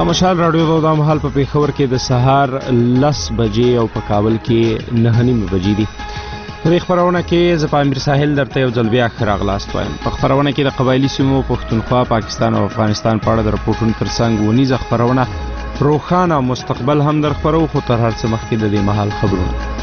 دا مشال راډیو د مهال په پیښور کې د سهار 10 بجې او په کابل کې 9:30 بجې دي. په خبرونه کې ز په امیر ساحل درته یو ځل بیا راغلاست وایم. په خبرونه کې د قبایلی سیمو پښتونخوا، پاکستان او افغانستان په اړه د رپورټونو ترڅنګ ونیزه خبرونه روښانه مستقبل هم در خبرو، خو تر هر څه مخکې د دې مهال خبرونه.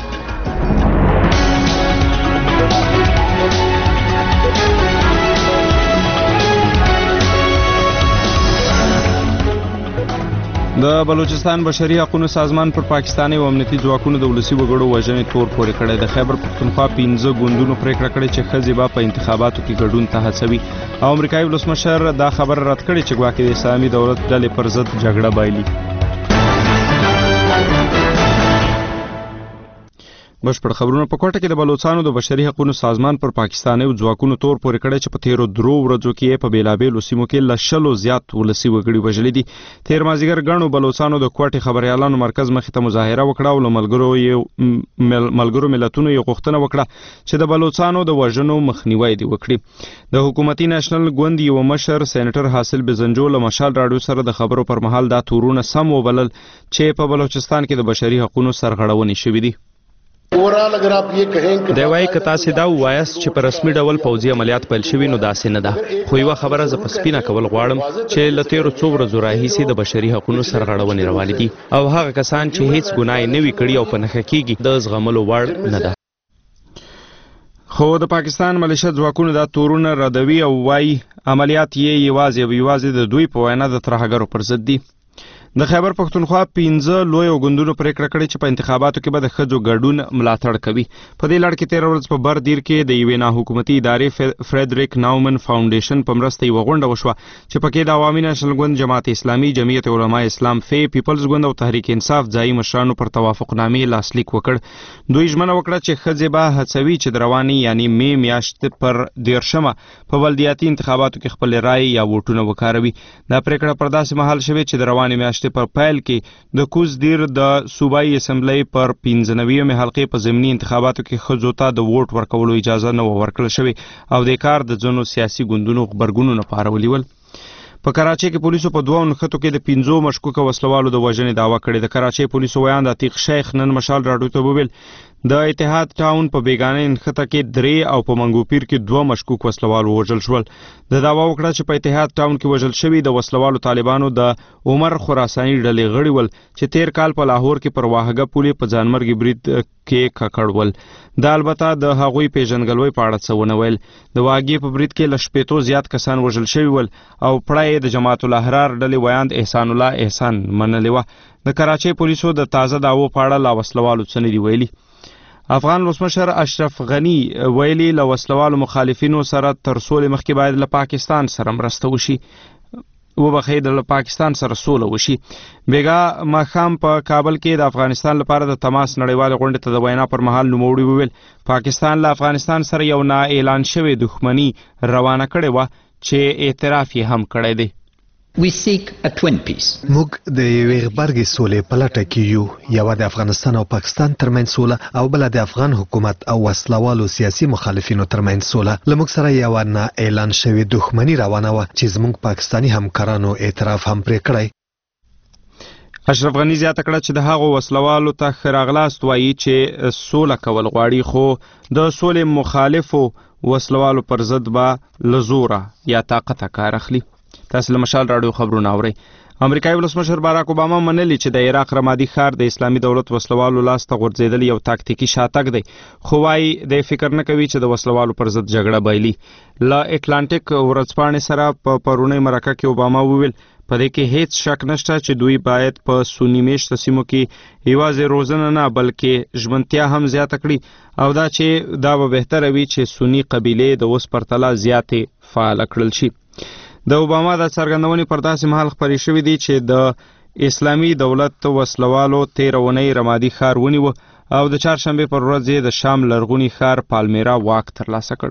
د بلوچستان بشري حقوقو سازمان پر پاکستاني او امنیتي ځواکونو د ولسی وګړو وژنې تور پورې کړی. د خیبر پښتونخوا 15 ګوندونو پریکړه کړې چې ښځې به په انتخاباتو کې ګډون ته هڅوي او امریکایي ولسمشر دا خبر رد کړی چې ګواکې د اسلامي دولت ډلې پر ضد جګړه بایلي. بشپړ خبرونه په کوټه کې د بلوچستان د بشري حقوقو سازمان پر پاکستاني او ځواکونو تور پورې کړی چې په تیرو 3 ورځو کې په بیلابېلو سیمو کې لشلو زیات ولسی وګړي وژلي دي. تیر مازیګر غنو بلوچستان د کوټه خبريالانو مرکز مخې ته مظاهره وکړه او ملګرو ملتونو یو غوښتنه وکړه چې د بلوچستان د وژنو مخنیوي دی وکړي. د حکومتي نېشنل ګوند یو مشر سېنیټر حاصل بزنجو له مشال راډیو سره د خبرو پر مهال دا تورونه سم وبلل چې په بلوچستان کې د بشري حقوقو سرغړونې شوې دي. دی وایي که تاسې دا ووایاست چې په رسمي ډول پوځي عملیات پیل شوي نو داسې نه ده، خو یوه خبره زه په سپینه کول غواړم چې له تیرو 2 ورځو راهیسې د بشري حقوقو سرغړونې روانې دي او هغه کسان چې هیڅ ګناه یې نه وي کړې او په نښه کېږي د زغملو وړ نه ده. خو د پاکستان ملیشه ځواکونو دا تورونه ردوي او وایي عملیات یې یوازې د دوی په وینا د ترهګرو پر ضد دي. د خیبر پښتونخوا 15 لوی ګوندونو پریکړه کړې چې په انتخاباتو کې به د ښځو ګډون ملاتړ کوي. په دې لړ کې 13 ورځې په بردیر کې د یوې ناحکومتي ادارې فریدریک ناومن فاونډیشن په مرسته یوه غونډه وشوه چې پکې د عوامي نېشنل ګوند، جماعت اسلامي، جمعیت علماء اسلام، پیپلز ګوند او تحریک انصاف ځایي مشرانو پر توافقنامې لاسلیک وکړ. دوی ژمنه وکړه چې ښځې به هڅوي چې د رواني یعنی مې میاشتې پر 13مه په بلدیاتي انتخاباتو کې خپل رای یا ووټونه وکاروي. دا پریکړه پر داسې مهال شوې چې د رواني میاشتې پر پیل کې د کوز دیر د صوبایي اسمبلی پر 15مې حلقې په ضمني انتخاباتو کې ښځو ته د ووټ ورکولو اجازه نه ورکړل شوې او د کار د ځینو سیاسي ګوندونو غبرګونونه پارولي ول. په کراچۍ کې پولیسو په 2 نښتو کې د 15 مشکوکه وسلوالو د وژنې دعوه کړې. د کراچۍ پولیسو ویاند عتیق شیخ نن مشال راډیو ته وویل د اتحاد ټاون په بیگانه نښته کې 3 او په منګوپیر کې 2 مشکوک وسلوال وژل شول. د دعوا وکړه چې په اتحاد ټاون کې وژل شوي د وسلوالو طالبانو د عمر خراساني ډلې غړي ول چې تیر کال په لاهور کې پر واهګه پولې په ځانمرګي برید کې ککړ ول. دا البته د هغوی پیژنګلوي په اړه څه ونه ویل. د واګې په برید کې له 80 زیات کسان وژل شوي ول او پړای د جماعت الاحرار ډلې ویاند احسان الله احسان منلې وه. د کراچۍ پولیسو د تازه دعوو په اړه لا وسلوالو څه نه دي ویلي. افغان ولسمشر اشرف غنی ویلي له وسلوالو مخالفینو سره تر سولې مخکې باید له پاکستان سره مرسته وشي، له پاکستان سره سوله وشي. بیګا ماښام په کابل کې د افغانستان لپاره د تماس نړیوال غونډې ته د وینا پر مهال نوموړي وویل پاکستان له افغانستان سره یو نا اعلان شوی دښمني روانه کړې وه چې اعتراف یې هم کړی دی. We seek a twin peace. موږ د یوې غبرګې سولې په لټه کې یو، یوه د افغانستان او پاکستان ترمنځ سوله او بله د افغان حکومت او وسلوالو سیاسي مخالفینو ترمنځ سوله. له موږ سره یوه نا اعلان شوې دښمني روانه وه چې زموږ پاکستاني همکارانو اعتراف هم پرې کړی. اشرف غنی زیاته کړه چې د هغو وسلوالو ته ښه راغلاست وایي چې سوله کول غواړي، خو د سولې مخالفو وسلوالو پر ضد به له زوره یا طاقته کار اخلي. تاسو له مشال راډیو خبرونه اورئ. امریکایي ولسمشر باراک اوباما منلي چې د عراق رمادي ښار د اسلامي دولت وسلوالو لاس ته غورځېدل یو تاکتیکي شاتګ دی، خو وایي د فکر نه کوي چې د وسلوالو پر ضد جګړه بایلي. له اټلانټیک ورځپاڼې سره په پرونۍ مرکه کې اوباما وویل په دې کې هیڅ شک نشته چې دوی باید په سني میشته سیمو کې یوازې روزنه نه بلکې ژمنتیا هم زیاته کړي او دا چې دا به بهتره وي چې سني قبیلې د اوس پرتله زیاتې فعاله کړل شي. د اوباما د څرګندونې پر داسې مهال خپرې شوې دي چې د اسلامي دولت وسلوالو 13 اونۍ رمادي ښار ونیوه او د چهارشنبې پر ورځ یې د شام لرغوني ښار پالمیرا واک ترلاسه کړ.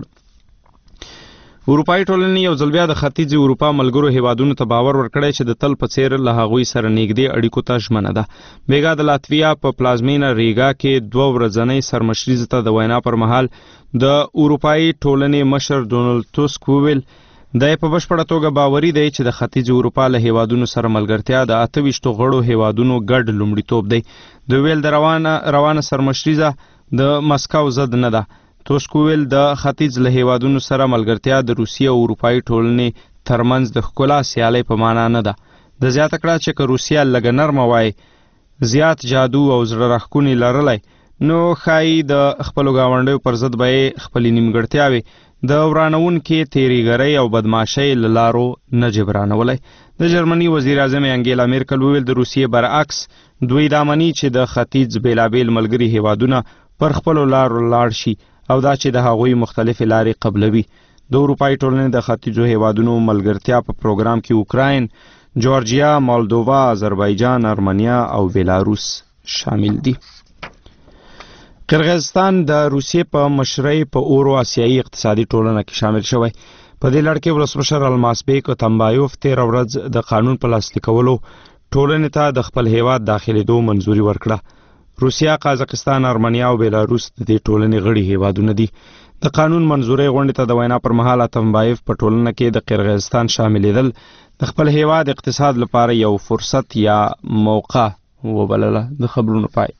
اروپایي ټولنې یو ځل بیا د ختیځې اروپا ملګرو هیوادونو ته باور ورکړی چې د تل په څیر له هغوی سره نږدې اړیکو ته ژمنه ده. بیګا د لاتویا په پلازمینه ریګا کې 2 ورځنۍ سرمشریزې ته د وینا پر مهال د اروپایي ټولنې مشر ډونالډ ټسک وویل د په بشپړه توګه باوري دی چې د ختیځ اروپا له هیوادونو سره ملګرتیا د 28 غړو هیوادونو ګډ لومړیتوب دی. د ویل د روانه سرمشریزه د مسکو ضد نه ده. توسک ویل د ختیځ له هیوادونو سره ملګرتیا د روسیې او اروپایي ټولنې ترمنځ د ښکلا سیالۍ په معنا نه ده. د زیاته کړه چې که روسیه لږه نرمه وای، زیات جادو او زړه راښکونې لرلی، نو ښایي د خپلو ګاونډیو پر ضد به یې خپلې نیمګړتیاوې د ورانونکې تیریګرۍ او بدماشۍ له لارو نه جبرانولی. د جرمني وزیر اعظم انګیلا میرکل وویل د روسیې برعکس دوی دا مني چې د ختیځ بیلابیل ملګري هیوادونه پر خپلو لارو لاړ شي او دا چې د هغوی مختلفې لارې قبلوي. د اروپایي ټولنې د ختیځو هیوادونو ملګرتیا په پروګرام کې اوکراین، جورجیا، مالدووا، آذربایجان، ارمنیا او بیلاروس شامل دي. قرغیزستان د روسیې په مشرۍ په اورو آسیایي اقتصادي ټولنه کې شامل شوی. په دې لړ کې ولسمشر الماسبیک تمبایوف 13 ورځ د قانون په لاسلیک کولو ټولنې ته د خپل هیواد داخلېدو منظوري ورکړه. روسیه، قازقستان، ارمنیا او بیلاروس د دې ټولنې غړي هیوادونه دي. د قانون منظورۍ غونډې ته د وینا پر مهال تمبایوف په ټولنه کې د قرغیزستان شاملېدل د خپل هیواد اقتصاد لپاره یو فرصت یا موقع وبلله. د خبرونو پای.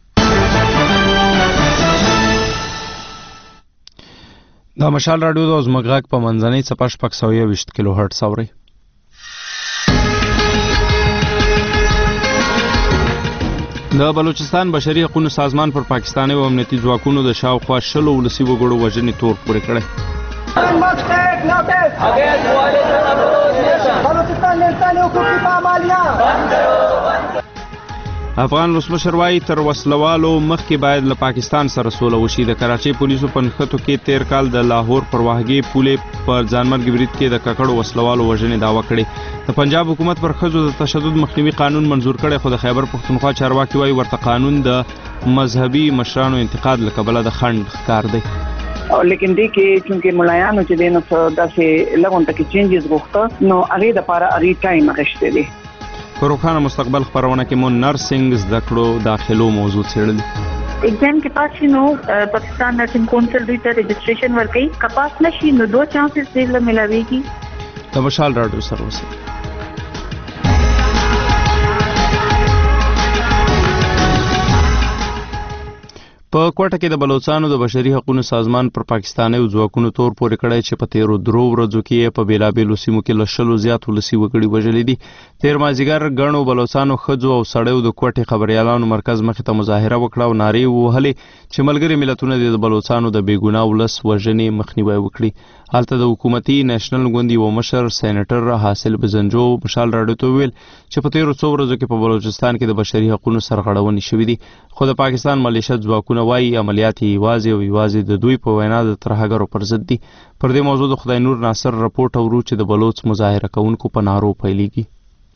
دا مشال راډیو د زموږ غږ په منځنۍ څپه 620 کیلو هرټز اورئ. د بلوچستان بشري حقوقو سازمان پر پاکستاني او امنیتي ځواکونو د شاوخوا 20 ولسي وګړو وژنې تور پورې کړی. افغان ولسمشر وایي تر وسلوالو مخکې باید له پاکستان سره سوله وشي. د کراچۍ پولیسو په نښتو کې تیر کال د لاهور پر واهګې پولې پر ځانمرګي برید کې د ککړو وسلوالو وژنې دعوه کړې. د پنجاب حکومت پر ښځو د تشدد مخنیوي قانون منظور کړی، خو د خیبر پښتونخوا چارواکي وایي ورته قانون د مذهبي مشرانو انتقاد له کبله د خنډ ښکار دی. لیکن دې کې چونکې ملایانو چې دینو څه داسې لږ ټکي چینجز غوښته، نو هغې دپاره هغې ټایم اخیستی دی. په روښانه مستقبل خپرونه کې مو نرسنګ زده کړو داخلو موضوع څېړلې. Exam के पास ही नो पाकिस्तान नर्सिंग काउंसिल रीटा रजिस्ट्रेशन वर्कई कपास नशी नो 2 चांसेस दिल मिलावेगी. د مشال راډیو سره اوسئ. په کوټه کې د بلوچستان د بشري حقوقو سازمان پر پاکستاني ځواکونو تور پورې کړی چې په تیرو 3 ورځو کې په بیلابیلو سیمو کې له 100 زیات ولسي وګړي وژلي دي. تیر مازدیګر ګڼو بلوچستانو ښځو او سړیو د کوټې خبریالانو مرکز مخې ته مظاهره وکړه او نارې ووهلې چې ملګري ملتونه د بلوچستانو د بېګناه ولس وژنې مخنیوی وکړي. هلته د حکومتي نېشنل ګوند یو مشر سېنیټر حاصل بزنجو مشال راډیو ته وویل چې په تیرو 2 ورځو کې په بلوچستان کې د بشري حقوقو سرغړونې شوې دي، خو د پاکستان ملیشه ځواکونه وایي عملیات یوازې د دوی په وینا د ترهګرو پر ضد دي. پر دې موضوع د خدای نور ناصر رپورټ اورو چې د بلوچ مظاهره کوونکو په نارو پیلېږي.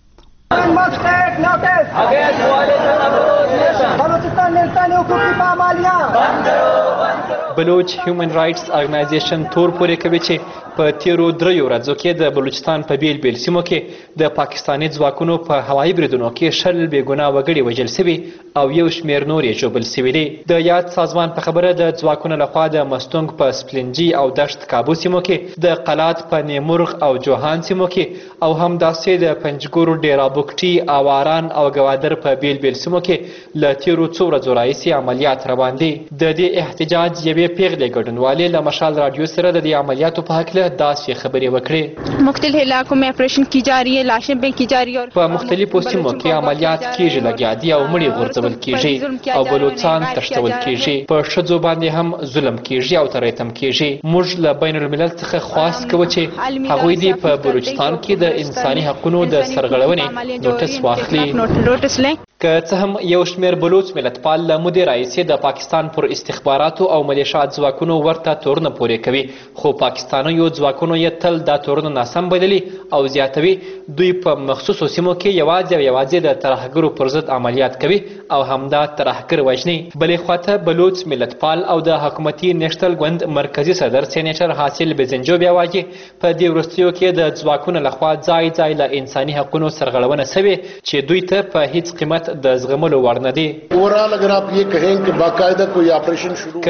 بلوچ هیومن رائټس ارګنایزیشن تور پورې کوي چې په تیرو 3 ورځو کې د بلوچستان په بیل سیمو کې د پاکستاني ځواکونو په هوایي بریدونو کې 10 بېګناه وګړي وژل شوي او یو شمېر نور یې ژوبل شوي دي. د یاد سازمان په خبره د ځواکونو لخوا د مستونګ په سپلنجي او دشت کابو سیمو کې، د قلات په نیمرغ او جوهان سیمو کې او همداسې د پنجګورو ډیرا بوکټي، اواران او ګوادر په بیل سیمو کې له تیرو 2 ورځو راهیسې عملیات روان دي. د دې احتجاج یوې پیغلې ګډونوالې له مشال راډیو سره د دې عملیاتو په هکله داسې خبرې وکړې. مختلف علاقوں میں آپریشن کی جا رہی ہے، لاشیں بے کی جا رہی ہے اور په مختلفو سیمو کې عملیات کیږي، لګیا دي او مړي غورځول کیږي او بلوچستان تښتول کیږي. په ښځو باندې هم ظلم کیږي او تریتم کیږي. موږ له بین الملل څخه خواست کوو چې هغوی دې په بلوچستان کې د انساني حقونو د سرغړونې نوټس واخلي. که څه هم یو شمېر بلوچ ملتپال له مودې راهیسې د پاکستان پر استخباراتو او ملیشات ځواکونو ورته تورونه پورې کوي، خو پاکستانیو ځواکونو یې تل دا تورونه ناسم بللي او زیاتوي. دوی په مخصوصو سیمو کې یوازې د ترهګرو پر ضد عملیات کوي او همدا ترهګر وژني. بلې خواته بلوچ ملتپال او د حکومتي نېشنل ګوند مرکزي صدر سېنیټر حاصل بزنجو بیا وایي په دې وروستیو کې د ځواکونو لخوا ځای له انساني حقونو سرغړونه شوې چې دوی ته په هیڅ قیمت د زغملو وړ نه دي. اوورال اگر آپ یہ کہیں کہ باقاعدہ کوئی آپریشن شروع که په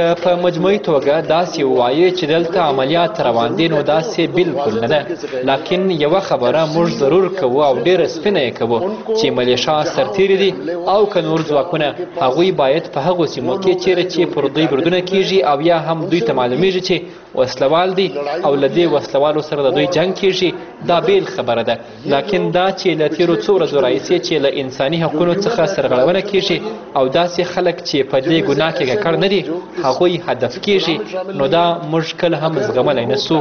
مجموعي توګه داسې ووایي چې دلته عملیات روان دي نو داسې بالکل نه ده. لکن یوه خبره موږ ضرور کوو او ډېره سپینه یې کوو چې ملیشا سرتیري دي او که نور ځواکونه هغوی باید په هغو سیمو کې چیرې چې پر دوی بردونه کیږي او یا هم دوی ته معلومیږي چې وسلوال دي او له دې وسلوالو سره د دوی جنګ کیږي دا بیل خبره ده. لکن دا چې له تیرو څو ورځو راهیسې چې له انساني حقونو څخه سرغړونه کیږي او داسې خلک چې په دې ګناه کې ککړ نه دي هغوی هدف کیږي نو دا موږ کله هم زغملی نه سو.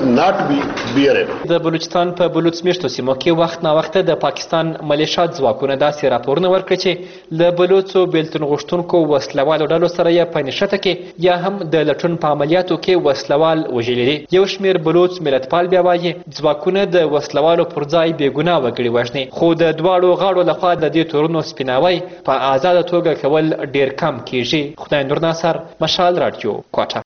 د بلوچستان په بلوڅ میشتو سیمو کې وخت ناوخته د پاکستان ملیشات ځواکونه داسې راپورونه ورکړي چې له بلوڅو بیلتون غوښتونکو وسلوالو ډلو سره یې په نښته کې یا هم د لټون په عملیاتو کې وسلوال وژلي دي. یو شمېر بلوڅ ملتپال بیا وایي ځواکونه د وسلوالو پر ځای بېګناه وګړي وژني خو د دواړو غاړو لخوا د دې تورونو سپیناوی په آزاده توګه کول ډېر کم کیږي. خدای نور ناصر، مشال راډیو، کوټه.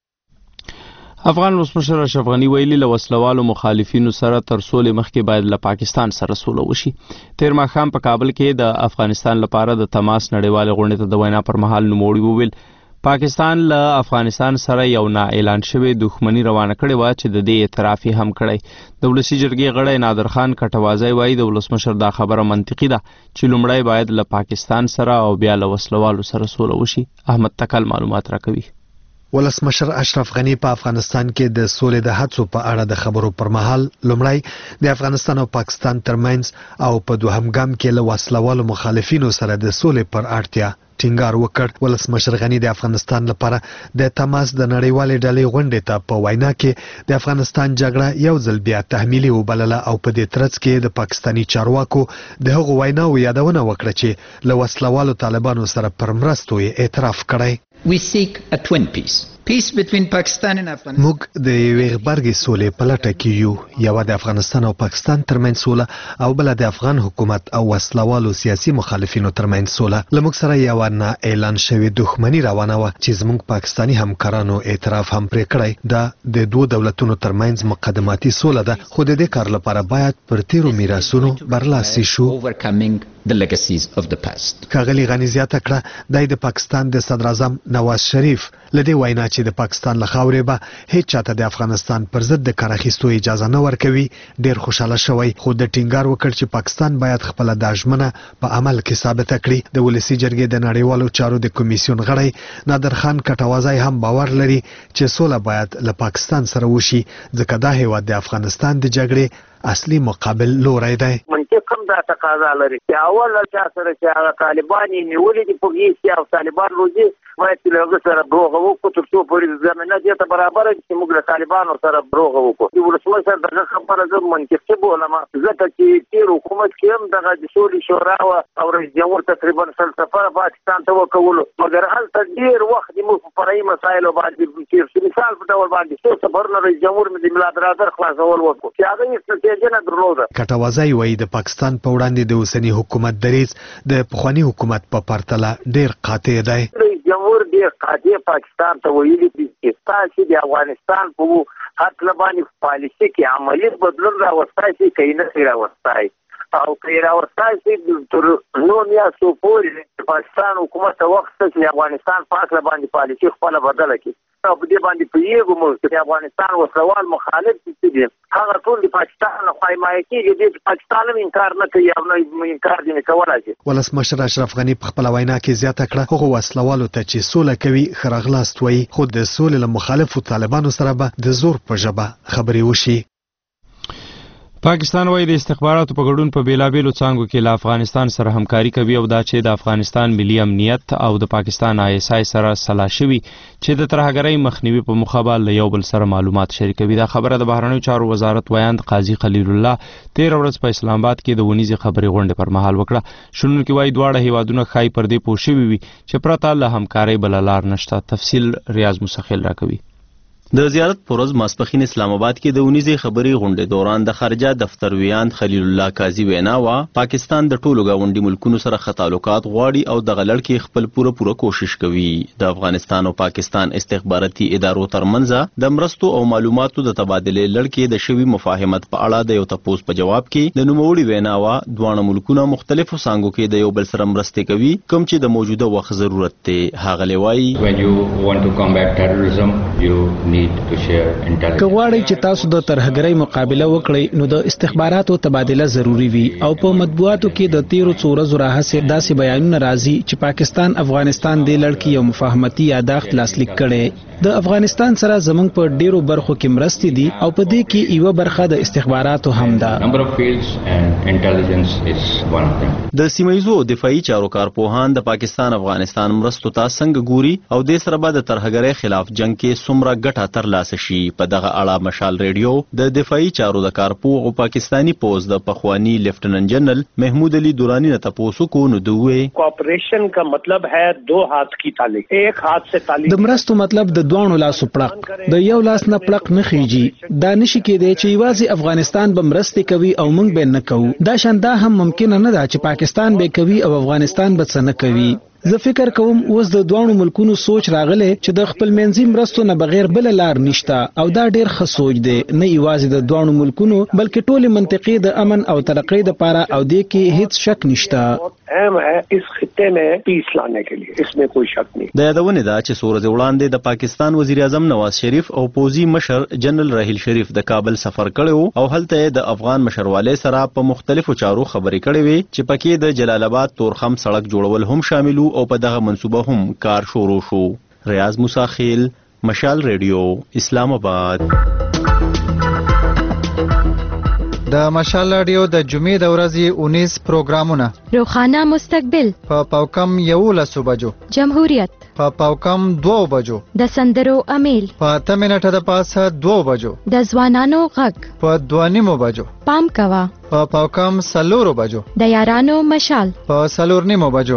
افغان ولسمشر اشرف غني ویلي له وسلوالو مخالفینو سره تر سولې مخکې باید له پاکستان سره سوله وشي. تیر ماښام په کابل کې د افغانستان لپاره د تماس نړیوالې غونډې ته د وینا پر مهال نوموړي وویل پاکستان له افغانستان سره یو نا اعلان شوی دښمني روانه کړې وه چې د دې اعتراف یې هم کړی. د ولسي جرګې غړی نادر خان کټوازی وایي د ولسمشر دا خبره منطقي ده چې لومړی باید له پاکستان سره او بیا له وسلوالو سره سوله وشي. احمد تکل معلومات راکوي. ولسمشر اشرف غني په افغانستان کې د سولې د هڅو په اړه د خبرو پر مهال لومړی د افغانستان او پاکستان ترمنځ او په دوهم ګام کې له وسلوالو مخالفینو سره د سولې پر اړتیا ټینګار وکړ. ولسمشر غني د افغانستان لپاره د تماس د نړیوالې ډلې غونډې ته په وینا کې د افغانستان جګړه یو ځل بیا تحمیلي وبلله او په دې ترڅ کې د پاکستاني چارواکو د هغو ویناو یادونه وکړه چې له وسلوالو طالبانو سره پر مرستو یې اعتراف کړی. We seek a twin peace. Peace between Pakistan and Afghanistan. موږ د یوې غبرګې سولې په لټه کې یو، یوه د افغانستان او پاکستان ترمنځ سوله او بله د افغان حکومت او وسلوالو سیاسي مخالفینو ترمنځ سوله. له موږ سره یوه نا اعلان شوې دښمني روانه وه چې زموږ پاکستاني همکارانو اعتراف هم پرې کړی. دا د دوو دولتونو ترمنځ مقدماتي سوله ده خو د دې کار لپاره باید پر تیرو میراثونو برلاسي شو. The legacies of the past. کاغلی غنی زیاته کړه د پاکستان د صدر اعظم نواز شریف لدې وینا چې د پاکستان له خاورې به هیڅ چاته د افغانستان پر ضد د کار اخیستو اجازه نه ورکوي ډیر خوشاله شوی خو د ټینګار وکړ چې پاکستان باید خپل د ژمنه په عمل کې ثابته کړي. د ولسی جرګې د نړیوالو چارو د کمیسیون غړی نادر خان کټوازی هم باور لري چې سوله باید له پاکستان سره وشي ځکه دا هیواد د افغانستان د جګړې اصلي مقابل لوری دی. منطق هم دا تقاضا لري چې اول چا سره چې هغه طالبان یې نیولي دي په هیڅ او طالبان روزي باید چې له هغه سره بروغه وکړو تر څو پورې زمینه دې ته برابره چې موږ له طالبانو سره بروغه وکړو. د ولسمشر دغه خبره زه منطقي بولم ځکه چې تیر حکومت کې هم دغه د سولې شورا او رئیس جمهور تقریبا فلسفه پاکستان ته وکولو مګر هلته ډېر وخت موږ په فرعي مسایلو باندې تیر مثال په ډول باندې څو سفرونه رئیس جمهور د ملت رادر خلاصول وکړو چې هغه یې کټوازی وایي د پاکستان په وړاندې د اوسني حکومت دریځ د پخواني حکومت په پرتله ډیر قاطع دی. رئیس جمهور ډیر قاطع پاکستان ته ویلي دي چې تاسو د افغانستان په حق باندې پالیسي کې عملی بدلون راوستای شي که نه راوستای او که راوستای شي تر نو میاشتو پورې پاکستان حکومت ته وخت چې افغانستان په حق باندې پالیسي خپله بدله کړي او په دې باندې پوهېږو موږ چې افغانستان وسلوال مخالف دي هغه ټول د پاکستان لخوا حمایه کېږي چې پاکستان هم انکار نه کوي او نه انکار ځینې کولی شي. ولسمشر اشرف غني په خپله وینا کې زیاته کړه هغو وسلوالو ته چې سوله کوي ښه راغلاست وایي خو د سولې له مخالفو طالبانو سره به د زور په ژبه خبرې وشي. پاکستان وایي د استخباراتو په ګډون په بیلابیلو څانګو کې له افغانستان سره همکاري کوي او دا چې د افغانستان ملي امنیت او د پاکستان ISI سره سلا شوي چې د ترهګرۍ مخنیوي په موخه به له یو بل سره معلومات شریکوي. دا خبره د بهرنیو چارو وزارت ویاند قاضي خلیل الله تیر ورځ په اسلام آباد کې د ونیزې خبرې غونډې پر مهال وکړه. شنونکي وایي دواړه هیوادونه ښایي پر دې پوه شوي وي چې پرته له همکارۍ بله لار نشته. تفصیل ریاض مسخیل راکوي. د زیارت پرز ماسپخین اسلام آباد کې د اونیزې خبري غونډې دوران د خارجه دفتر ویان خلیل الله قاضي وینا وا پاکستان د ټولو گاونډي ملکونو سره تعلقات غواړي او د غلړ کې خپل پوره کوشش کوي. د افغانستان او پاکستان استخباراتي ادارو ترمنځ د مرستو او معلوماتو د تبادله لړ کې د شوی مفاهمت په اړه د یو تپوس په جواب کې د نوموړي وینا وا دوه ملکونه مختلفو څانګو کې د یو بل سره مرسته کوي کوم چې د موجوده وخت ضرورت دی. هغه لوي when you want to combat terrorism you need to share intelligence. که غواړئ چې تاسو د ترهګرۍ مقابله وکړئ نو د استخباراتو تبادله ضروری وي او په مطبوعاتو کې د تیرو څو ورځو راهیسې داسې بیانونه راځي چې پاکستان افغانستان د لړ کې یو مفاهمتي یاداښت لاسلیک کړي. د افغانستان سره زموږ په ډیرو برخو کې مرستې دي او په دې کې یو برخه د استخباراتو هم ده. number of fields and intelligence is one of them. د سیمایزو دفاعي چارو کارپوهان د پاکستان افغانستان مرستو ته څنګه ګوري او د سره بعد ترهګرۍ خلاف جنگ کې څومره ګټه ترلاسه شي. په دغه اړه مشال ریډیو د دفاعي چارو د کارپوه او پاکستانی پوز د پخوانی لیفټننټ جنرل محمود علي دورانی نه تاسو کو نو دوی کوآپریشن کا مطلب ہے دو ہاتھ کی تالی ایک ہاتھ سے تالی. د مرستو مطلب د دوه لاسو پړق د یو لاس نه پړق نه خيږي. دا نشي کېدای چې یوازې افغانستان به مرستې کوي او موږ به نه کوو. دا شاندا هم ممکن نه ده چې پاکستان به کوي او افغانستان به څه نه کوي. زه فکر کوم اوس د دوه ملکونو سوچ راغله چې د خپل منځي مرستو نه بغیر بل لار نشته او دا ډیر ښه سوچ دی. نه یوازې د دوه ملکونو بلکې ټول منطقې د امن او ترقۍ لپاره او د کې هیڅ شک نشته. اهم ہے اس خطے میں پیس لانے کے لیے اس میں کوئی شک نہیں. د یادونه ده چې سورج وړاندې د پاکستان وزیر اعظم نواز شریف او پوزي مشر جنرال راحیل شریف د کابل سفر کړو او هلته د افغان مشرواله سره په مختلفو چارو خبرې کړې وي چې پکې د جلال آباد تورخم سړک جوړول هم شاملو او په دغه منصوبه هم کار شروع شو. ریاض موسی خیل مشال ریډیو اسلام آباد. د مشال رادیو د جمعې د ورځې 19 پروګرامونه: روخانه مستقبل په پاوکم 11 بجو، جمهوریت په پاوکم 2 بجو، د سندرو امیل په 8 منټه د پاسه 2 بجو، د ځوانانو غږ په 2:30 بجو، پام کوا په پاوکم 4 بجو، د یارانو مشال په 4:30 بجو.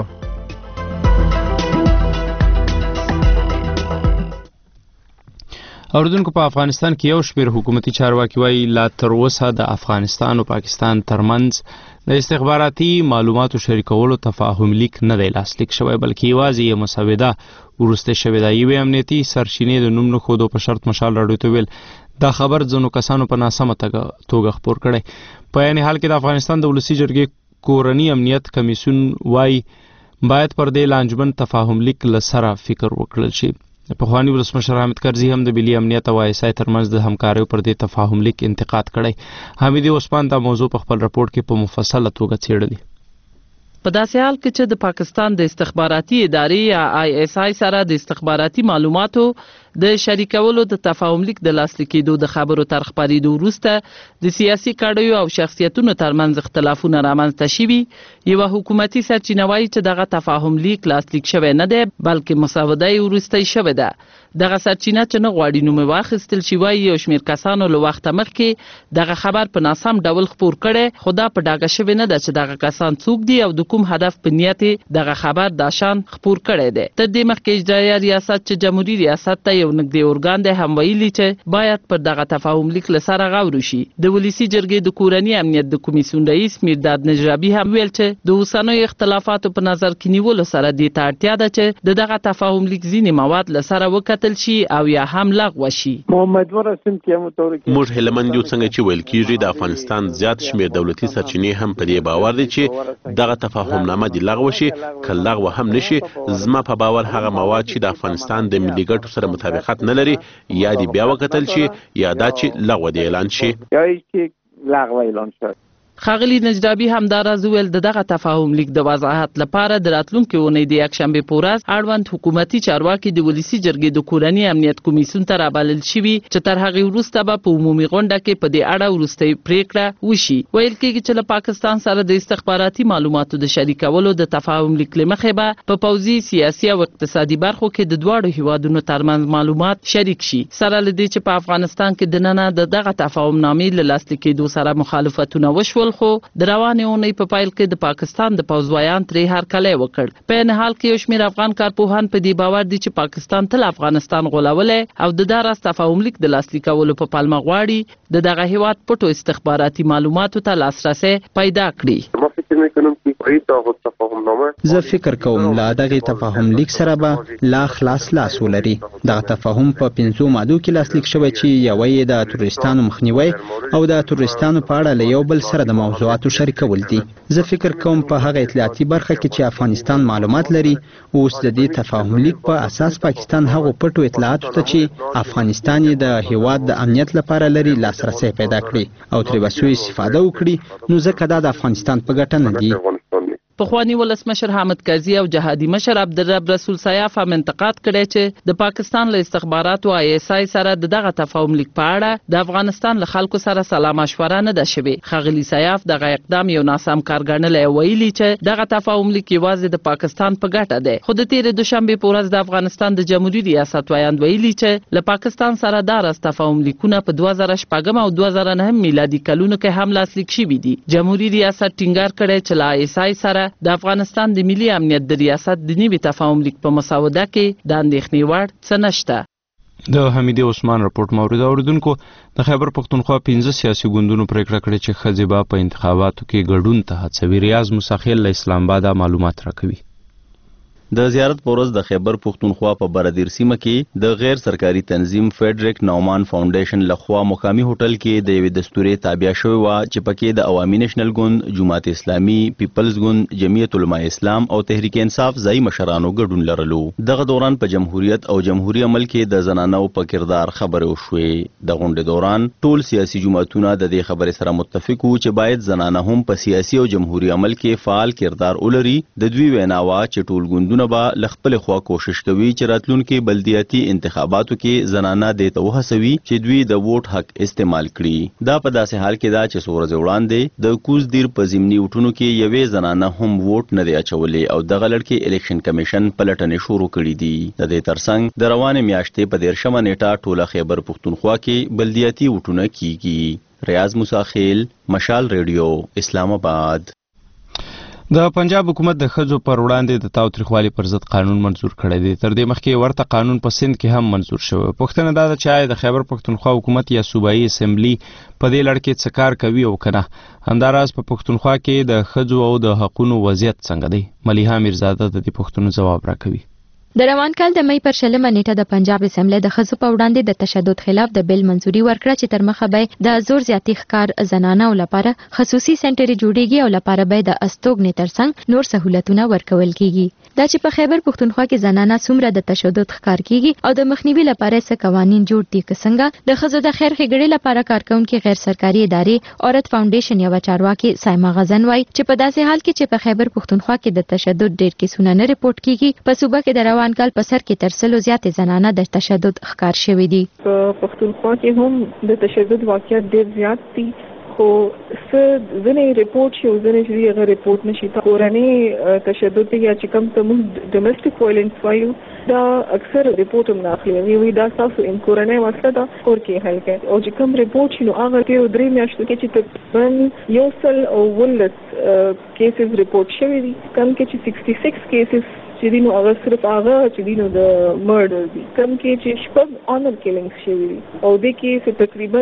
اوردونکو په افغانستان کې یو شمېر حکومتي چارواکي وایي لا تر اوسه د افغانستان او پاکستان ترمنځ د استخباراتي معلوماتو شریکولو تفاهم لیک نه دی لاسلیک شوی بلکې یوازې یو مسوده وروسته شوې ده. یوې امنیتي سرچینې د نوم نه ښودو په شرط مشال راډیو ته ویل دا خبر ځینو کسانو په ناسمه توګه خپور کړی. په یعنې حال کې د افغانستان د ولسي جرګې کورني امنیت کمیسیون وایي باید پر دې لانجمن تفاهم لیک له سره فکر وکړل شي. پخوانی ولسمشر حامد کرزي هم د ملي امنیت او آی ترمنځ د همکاریو پر دې تفاهم لیک انتقاد کړی. حمیدي عثمان دا موضوع په خپل راپورټ کې په مفصله توګه څېړلې. په داسې حال کې چې د پاکستان د استخباراتي ادارې یا ISI سره د استخباراتي معلوماتو د شریکولو د تفاهم لیک د لاسلیک کېدو د خبرو تر خپرېدو وروسته د سیاسي کډیو او شخصیتونو ترمنځ اختلافونه رامنځته شوي، یوه حکومتي سرچینه وایي چې دغه تفاهم لیک لاسلیک شوی نه دی بلکې مسوده یې وروستی شوې ده. دغه سرچینه چې نه غواړي نوم یې واخیستل شي وایي یو شمېر کسانو له وخته مخکې دغه خبر په ناسم ډول خپور کړی، خو دا په ډاګه شوې نه ده چې دغه کسان څوک دي او د کوم هدف په نیت دغه خبر دا شان خپور کړی دی. تر دې مخکې اجرایه ریاست چې جمهوریت ریاست ته یو نږدې ارګان دی هم ویلي چې باید پر دغه تفاهم لیک له سره غور وشي. د ولسي جرګې د کورني امنیت د کمیسیون رئیس میرداد نجرابي هم ویل چې د اوسنیو اختلافاتو په نظر کې نیولو سره دې ته اړتیا ده چې دغه تفاهم لیک ځینې مواد له سره وکتل شي او یا هم لغوه شي. موږ هلمند یو څنګه چې ویل کېږي د افغانستان زیات شمېر دولتي سرچینې هم په دې باور دي چې دغه تفاهم نامه دې لغوه شي. که لغوه هم نشي زما په باور هغه مواد چې د افغانستان د ملي ګټو سره مطابقت نه لري یا دې بیا وکتل شي یا دا چې لغوه دې اعلان شي. لغوه اعلان شد. ښاغلي نجرابي همداراز وویل د دغه تفاهم لیک د وضاحت لپاره د راتلونکې اونۍ د یکشنبې په ورځ اړوند حکومتي چارواکي د ولسي جرګې د کورني امنیت کمیسیون ته رابلل شوي چې تر هغې وروسته به په عمومي غونډه کې په دې اړه وروستۍ پریکړه وشي. ویل کېږي چې له پاکستان سره د استخباراتي معلوماتو د شریکولو د تفاهم لیک له مخې به په پوځي، سیاسي او اقتصادي برخو کې د دواړو هیوادونو ترمنځ معلومات شریک شي. سره له دې چې په افغانستان کې دننه د دغه تفاهم نامې له لاسلیک کېدو سره مخالفتونه وشول کول خو د روانې اونۍ په پایل کې د پاکستان د پوځویان ترې هرکلی وکړ. په این حال کې یو شمېر افغان کارپوهان په دې باور دي چې پاکستان تل افغانستان غولولی او د دا راز تفاهم لیک د لاسلیک کولو په پلمه غواړي د دغه هیواد پټو استخباراتي معلوماتو ته لاسرسی پیدا کړي. زه فکر کوم لا دغه تفاهم لیک سره به لا خلاص لاس ولري. دغه تفاهم په 5 مادو کې لاسلیک شوی چې یو یې د تروریستانو مخنیوي او د تروریستانو په اړه له یو بل سره د موضوعاتو شریکول دي. زه فکر کوم په هغه اطلاعاتي برخه کې چې افغانستان معلومات لري اوس د دې تفاهم لیک په اساس پاکستان هغه پټو اطلاعاتو ته چې افغانستان یې د هیواد د امنیت لپاره لري لاسرسی پیدا کړي او ترې به سوء استفاده وکړي نو ځکه دا د افغانستان په ګټه نه دي. پخوانی ولسمشر حامد کرزي او جهادي مشر عبدالرب رسول سیاف هم انتقاد کړی چې د پاکستان له استخباراتو ISI سره دغه تفاهم لیک په اړه د افغانستان له خلکو سره سلا مشوره نه ده شوې. ښاغلي سیاف دغه اقدام یو ناسم کار ګڼلی ویلي چې دغه تفاهم لیک یوازې د پاکستان په ګټه دی. خو د تېرې دوشنبې په ورځ د افغانستان د جمهوري ریاست ویاند ویلي چې له پاکستان سره دا راز تفاهم لیکونه په 2006 او 2009 میلادي کلونو کې هم لاسلیک شوي دي. جمهوري ریاست ټینګار کړی چې له ISI سره د افغانستان د ملي امنیت د ریاست د نوي تفاهم لیک په مسوده کې د اندېښنې وړ څه نشته. د حمیدې عثمان رپورټ مورد اوریدونکو د خیبر پښتونخوا 15 سیاسي ګوندونو پریکړه کړې چې ښځې به په انتخاباتو کې ګډون ته هڅوي. ریاض موساخیل له اسلام آباد معلومات راکوي. د زیارت پورز د خیبر پښتونخوا په بردیر سیمه کې د غیر سرکاري تنظیم فیډریک نومان فاونډیشن لخوا مقامی هوټل کې د یوې دستورې تابع شوی و چې پکې د عوامي نېشنل ګوند، جماعت اسلامي، پیپلز ګوند، جمعیت علماء اسلام او تحریک انصاف ځایي مشرانو ګډون لرلو. دغه دوران په جمهوریت او جمهوریت عمل کې د زنانو په کردار خبرې وشوې. د غونډې دوران ټول سیاسي جماعتونه د دې خبرې سره متفق وو چې باید زنانه هم په سیاسي او جمهوریت عمل کې فعال کردار ولري. د دوی وینا وا چې ټول ګوندونه به لخپل خوا کوشش کوي چې راتلونکي بلدیاتي انتخاباتو کې زنانه د توهسوي چې دوی د ووټ حق استعمال کړي. دا په داسې حال کې دا چې سورځ وړاندې د کوز دیر په ضمني وټونو کې یوې زنانه هم ووټ نه دی اچولې او دغه لړ الیکشن کمیشن پلټنې شروع کړې دي. د دې ترڅنګ د روانې میاشتې په 13 نیټه ټوله خیبر پښتونخوا کې بلدیاتي وټونه کیږي. ریاض موساخیل، مشال ریډیو، اسلام آباد. د پنجاب حکومت د ښځو پر وړاندې د تاوتریخوالي پر ضد قانون منظور کړی دی. تر دې مخکې ورته قانون په سند کې هم منظور شوی. پوښتنه دا ده چې آیا د خیبر پښتونخوا حکومت یا صوبایي اسمبلی په دې لړ کې څه کار کوي او که نه. همداراز په پښتونخوا کې د ښځو او د حقونو وضعیت څنګه دی. ملیحه میرزاده د دې پوښتنو ځواب راکوي. د روان کال د مې پر 20 نیټه د پنجاب اسمبلی د ښځو په وړاندې د تشدد خلاف د بیل منځوري ورکړه چې تر مخه به د زور زیاتی ښکار زنانه لپاره خصوصي سنټري جوړیږي او لپاره به د استوګنې ترڅنګ نور سہولتونه ورکول کیږي. دا چې په خیبر پښتونخوا کې زنانه څومره د تشدد ښکار کیږي او د مخنیوي لپاره څه قوانين جوړ دي که څنګه د ښځو د خیر ښېګړې لپاره کارکونکو غیر سرکاري ادارې عورت فاونډیشن یو چارواکي سایما غزن وای چې په داسې حال کې چې په خیبر پښتونخوا کې د تشدد ډېر کیسونه نه ریپورت کیږي په صوبه کې د روان کال په سر کې تر سلو زیاتې زنانه د تشدد ښکار شوي دي. په پښتونخوا کې هم د تشدد واقعیت ډېر زیات دي خو ځینې ریپورت شي او ځینې چې هغه ریپورت نشي. کورنۍ تشدد یا چې کوم ته موږ ډومېسټک وایلنس وایو دا اکثر ریپورت هم نه اخلي. وی دا تاسو کورنۍ مسله ده کور کې حل کړئ او چې کوم ریپورت شي نو هغه تیر 3 میاشتو کې چې تقریبا 111 کیسز ریپورت شوي دي. کوم کې چې 66 کیسز چې دینو هغه صرف هغه چې دینو د مرډر دي. کوم کې چې شپږ آنر کیلینګز شوي دي او د کې تقریبا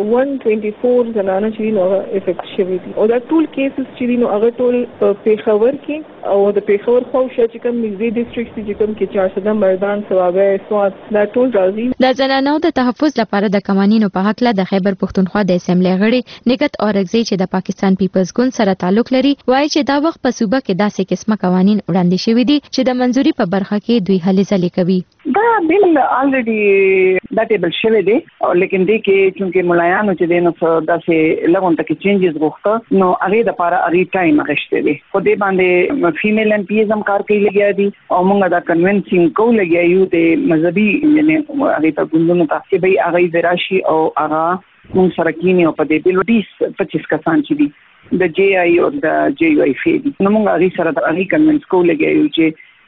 124 زنانه چې دینو هغه افیکټ شوي دي او دا ټول کیسز چې دینو هغه ټول په پیښور کې او د پیښور خواوشا چې کوم نږدې ډیسټریکټ چې کوم کې 400 مردان سوابه سوات دا ټول راځي. د زنانو د تحفظ لپاره د قوانینو په حق له د خیبر پښتونخوا د اسمبلی غړي نګت اورګزی چې د پاکستان پیپلز ګوند سره تعلق لري وایي چې دا وخت په صوبه کې داسې قسمه قوانین وړاندې شوي دي چې د منځوري په برخه کې دوی هلې ځلې کوي. دا بل الریډي دا ټیبل شوی دی او لیکن دې کې چې ملایانو چې دینو داسې لغون ته کې چینجز غوښته نو هغه د لپاره هغه ټایم غشته دي. خو دې باندې فیمیل ام پی هم کار کوي لګیا دي او موږ دا کنونسینګ کو لګیا یو د مذهبي یعنی هغه ته ګوندونو ته چې به هغه وراشي او هغه موږ سره کینی او په دې بل 20-25 کسان چې دي د جی آی او د جی یو ای فی دي نو موږ هغه سره د هغه کنونس کو لګیا یو چې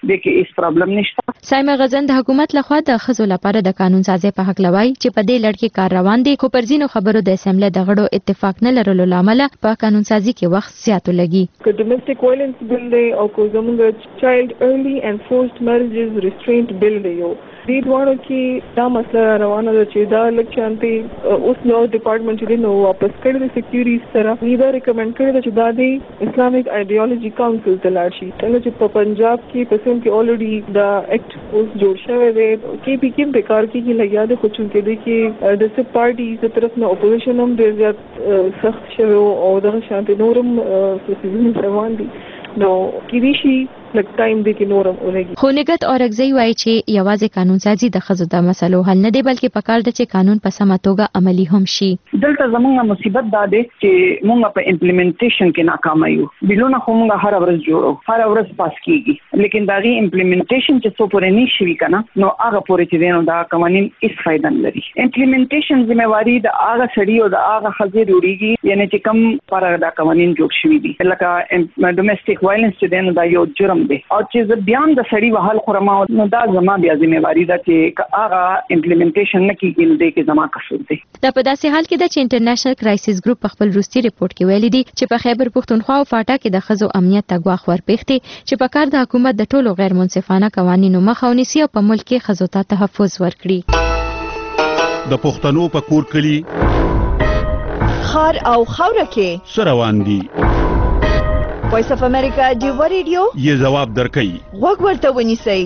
د کې هیڅ پرابلم نشته. سایمه غزن د حکومت لخوا د خزو لپاره د قانون سازي په حق لوي چې په دې لړ کې کار روان دي، خو پر ځینو خبرو د اسمبلی د غړو اتفاق نه لرلو لامل په قانون سازي کې وخت زیات لګي. که ډومېسټک وایلنس بل دی او کو زموږ چایلډ ارلی اینڈ فورسډ میریجز ریسټرینټ بل دی یو دې دوانو کې دا مسله روانه ده چې دا لکه شانتي اوس نو ډپارټمنټ چې نو واپس کړی د سکیورټي سره دا ریکمند کړی چې دا د اسلامیک آیډیالوژي کونسل ته لاړ شي. څنګه چې په پنجاب کې پسند کې الریډي دا ایکټ اوس جوړ شوی دی کې پی کې په کار کې لګیا دی، خو چې د کې د سب پارټي ز طرف نه اپوزیشن هم ډیر زیات سخت شوی او د شانتي نورم سیاسي روان دي نو کې دي شي لک ټایم دی کې نورم ولګي. خو نګت اورګزی وایي چې یوازې قانون سازي د خزو د مسلو حل نه دی، بلکې پکار ده چې قانون په سمه توګه عملی هم شي. دلته زموږه مصیبت دا دی چې موږ په امپلیمنټیشن کې ناکام یو. بلونه خو موږ هر ورځ جوړو، هر ورځ پاس کیږي، لیکن دا غي امپلیمنټیشن چې څو پورې نشي کنه نو هغه پورې چې دینو دا قوانين هیڅ فائدہ نه لري. امپلیمنټیشن ذمہواری د هغه سړي او د هغه خزې جوړیږي، یعنی چې کم پر دا قوانين جوړ شوي دي لکه ډومېسټک وایلنس چې دینو دا یو جرم دی او چې بیان د سړي وحل خرما نو دا زما بیا ذمہواری ده چې هغه امپلیمنټیشن نه کیږي نو د کې زما قصور دی. دا په داسې حال کې ده چې انټرنیشنل کرایسس ګروپ په خپل روسي ریپورت کې ویلي دي چې په خیبر پښتونخوا او فاټا کې د خزو امنیت ته ګواښ ورپېښتي چې په کار د حکومت د ټولو غیر منصفانه قوانینو مخه ونیسي او په ملک کې خزو ته تحفظ ورکړي. د پښتنو په کور کلی خار او خوره کې سروان دي. وایس اف امریکا ډیو ریډیو یې جواب درکړي، وګ ورته ونیسئ.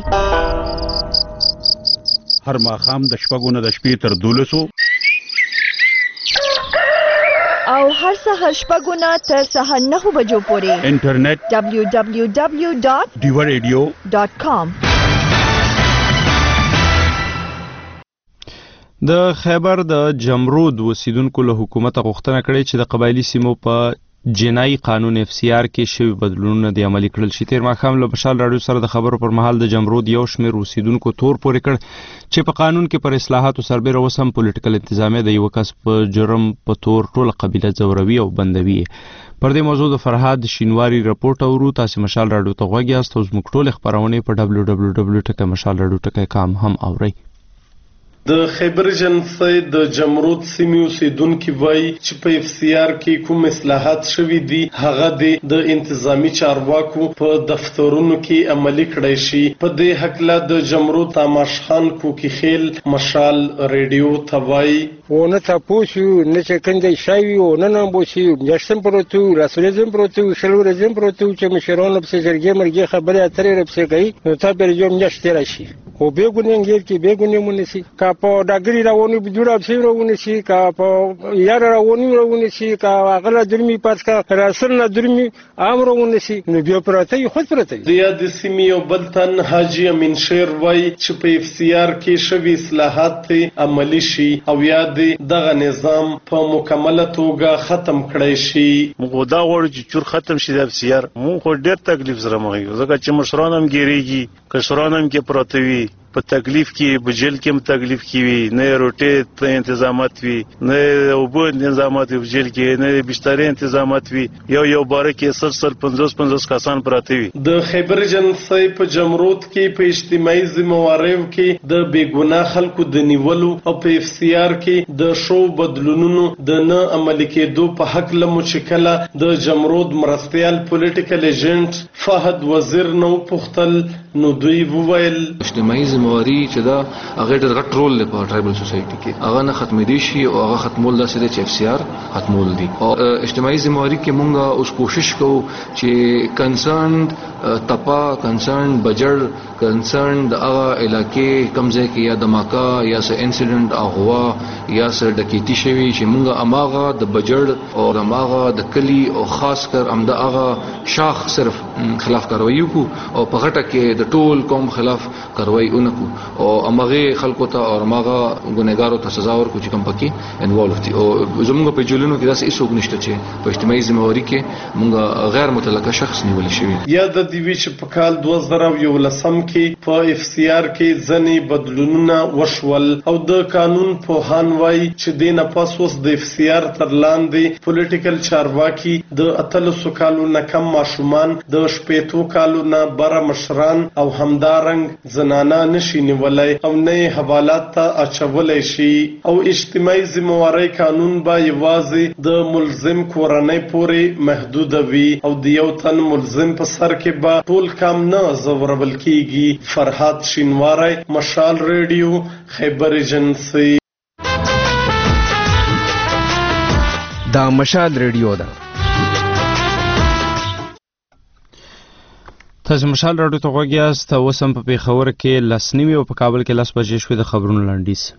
هر ماښام د شپږو نه د شپې تر 12 او هر سهار شپږو نه تر سهار 9 بجو پورې انټرنیټ www.diwaradio.com. د خیبر د جمرود اوسیدونکو له حکومت غوښتنه کړې چې د قبایلی سیمو په جنایي قانون اف سی آر کې شوی بدلونونه د عملي کړل شي. تیر ماښام له بشال راډیو سره د خبرو پر مهال د جمرود یو شمېر اوسیدونکو تور پورې کړ چې په قانون کې پر اصلاحاتو سربېره اوس هم پولیټیکل انتظامیه د یو کس په جرم په تور ټوله قبیله ځوروي او بندوي. پر دې موضوع د فرهاد شینواری رپورټ اورو. تاسو مشال راډیو ته غوږ یاست او زموږ ټول خبرونه په www.mashalradio.com هم اورئ. د خیبر جنسي د جمرود سیمې اوسیدونکي وایي چې په اف سی آر کې کوم اصلاحات شوي دي هغه د انتظامی چارواکو په دفترونو کې عملي کړی شي. په دې هکله د جمرود تاماشخان کوکی خیل مشال ریډیو ته وایي ونه تاسو نه چې کنده شاوی او نه نام بوشي جشن پروتو رسولزم پروتو شلورزم پروتو چې مشرانو په جرګې مرګي خبره اترې رپسې کوي نو تا به یوم نشته راشي او بیگونه غیر کې بیگونه مونږ کا په داګری راونی بجوړه په راونی شي کا په یار راونی شي کا غلا درمي پات کا رسول نه درمي امرونه شي نو بیا پراته خود پراته د یاد سیمې او بلتن حاجی امین شیر وای چې په اف سی آر کې شوی اصلاحات عملی شي او یاد دغه نظام په مکمله توګه ختم کړی شي. موږ دا غواړو چې چور ختم شي د اف سی آر. موږ ډېر تکلیف سره مخ یو ځکه چې مشران هم ګیریږي کشران هم کې پراته وي په تکلیف کې بجل کې هم تکلیف کې وي نه روټي تنظیمات وي نه اوبو تنظیمات وي بجل کې نه بستر تنظیمات وي یو باره کې 50 کسان پراته وي. د خیبر جنسي په جمرود کې په اجتماعي ذمہواریو کې د بیګناه خلکو د نیولو او په اف سی آر کې د شو بدلونونو د نه عملي کېدو په حق له مشکله د جمرود مرستيال پولیټیکل ایجنټ فهد وزیر نو پختل نو دوی وویل اجتماعي ذمہواری چې دا هغه ډېر غټ رول لري په ټرایبل سوسایټي کې هغه نه ختمېدي شي او هغه ختمول داسې د اف سی آر ختمول دي او اجتماعي ذمہواری کې مونږ اوس کوشش کوو چې کنسرن تپا کنسرن بجړ کنسرن د هغه علاقې کمزې کې یا دماکا یا څه انسیډنټ هوا یا څه ډکیتی شوی چې مونږ اماغه د بجړ او اماغه د کلی او خاص کر امدا هغه شاخ صرف خلاف کاروي کو او په غټه کې د ټول قوم خلاف کاروي اونکو او امغه خلکو ته او امغه ګناګارو ته سزا ورکو چې کوم پکې انوالو دي او زموږ په جولونو کې داسې هیڅ وګ نشته چې په اجتماعي ذمہواری کې مونږ غیر متعلقه شخص نیول شوی. یا د دی وی چې په کال 2011 کې په اف سی آر کې ځنې بدلونونه وشول او د قانون پوهان وایي چې د نه پس اوس د اف سی آر تر لاندې پولیټیکل چارواکي د 13 کالو نه کم ماشومان د 18 کالو نه بره مشران او همدارنګ زنانه نشي نیولای او نه حوالات ته اچولای شي او اجتماعي ذمہواری قانون با یوازې د ملزم کورنۍ پورې محدود وي او د یو تن ملزم په سر کې با ټول کام نه زورول کیږي. فرحات شینواری، مشال ریډیو، خیبر ایجنسی. دا مشال ریډیو ده. تاسو مشال راډیو ته غوږ یاست. اوس هم په پېښور کې 10:30 او په کابل کې 10 بجې شوې. د خبرونو لنډیز.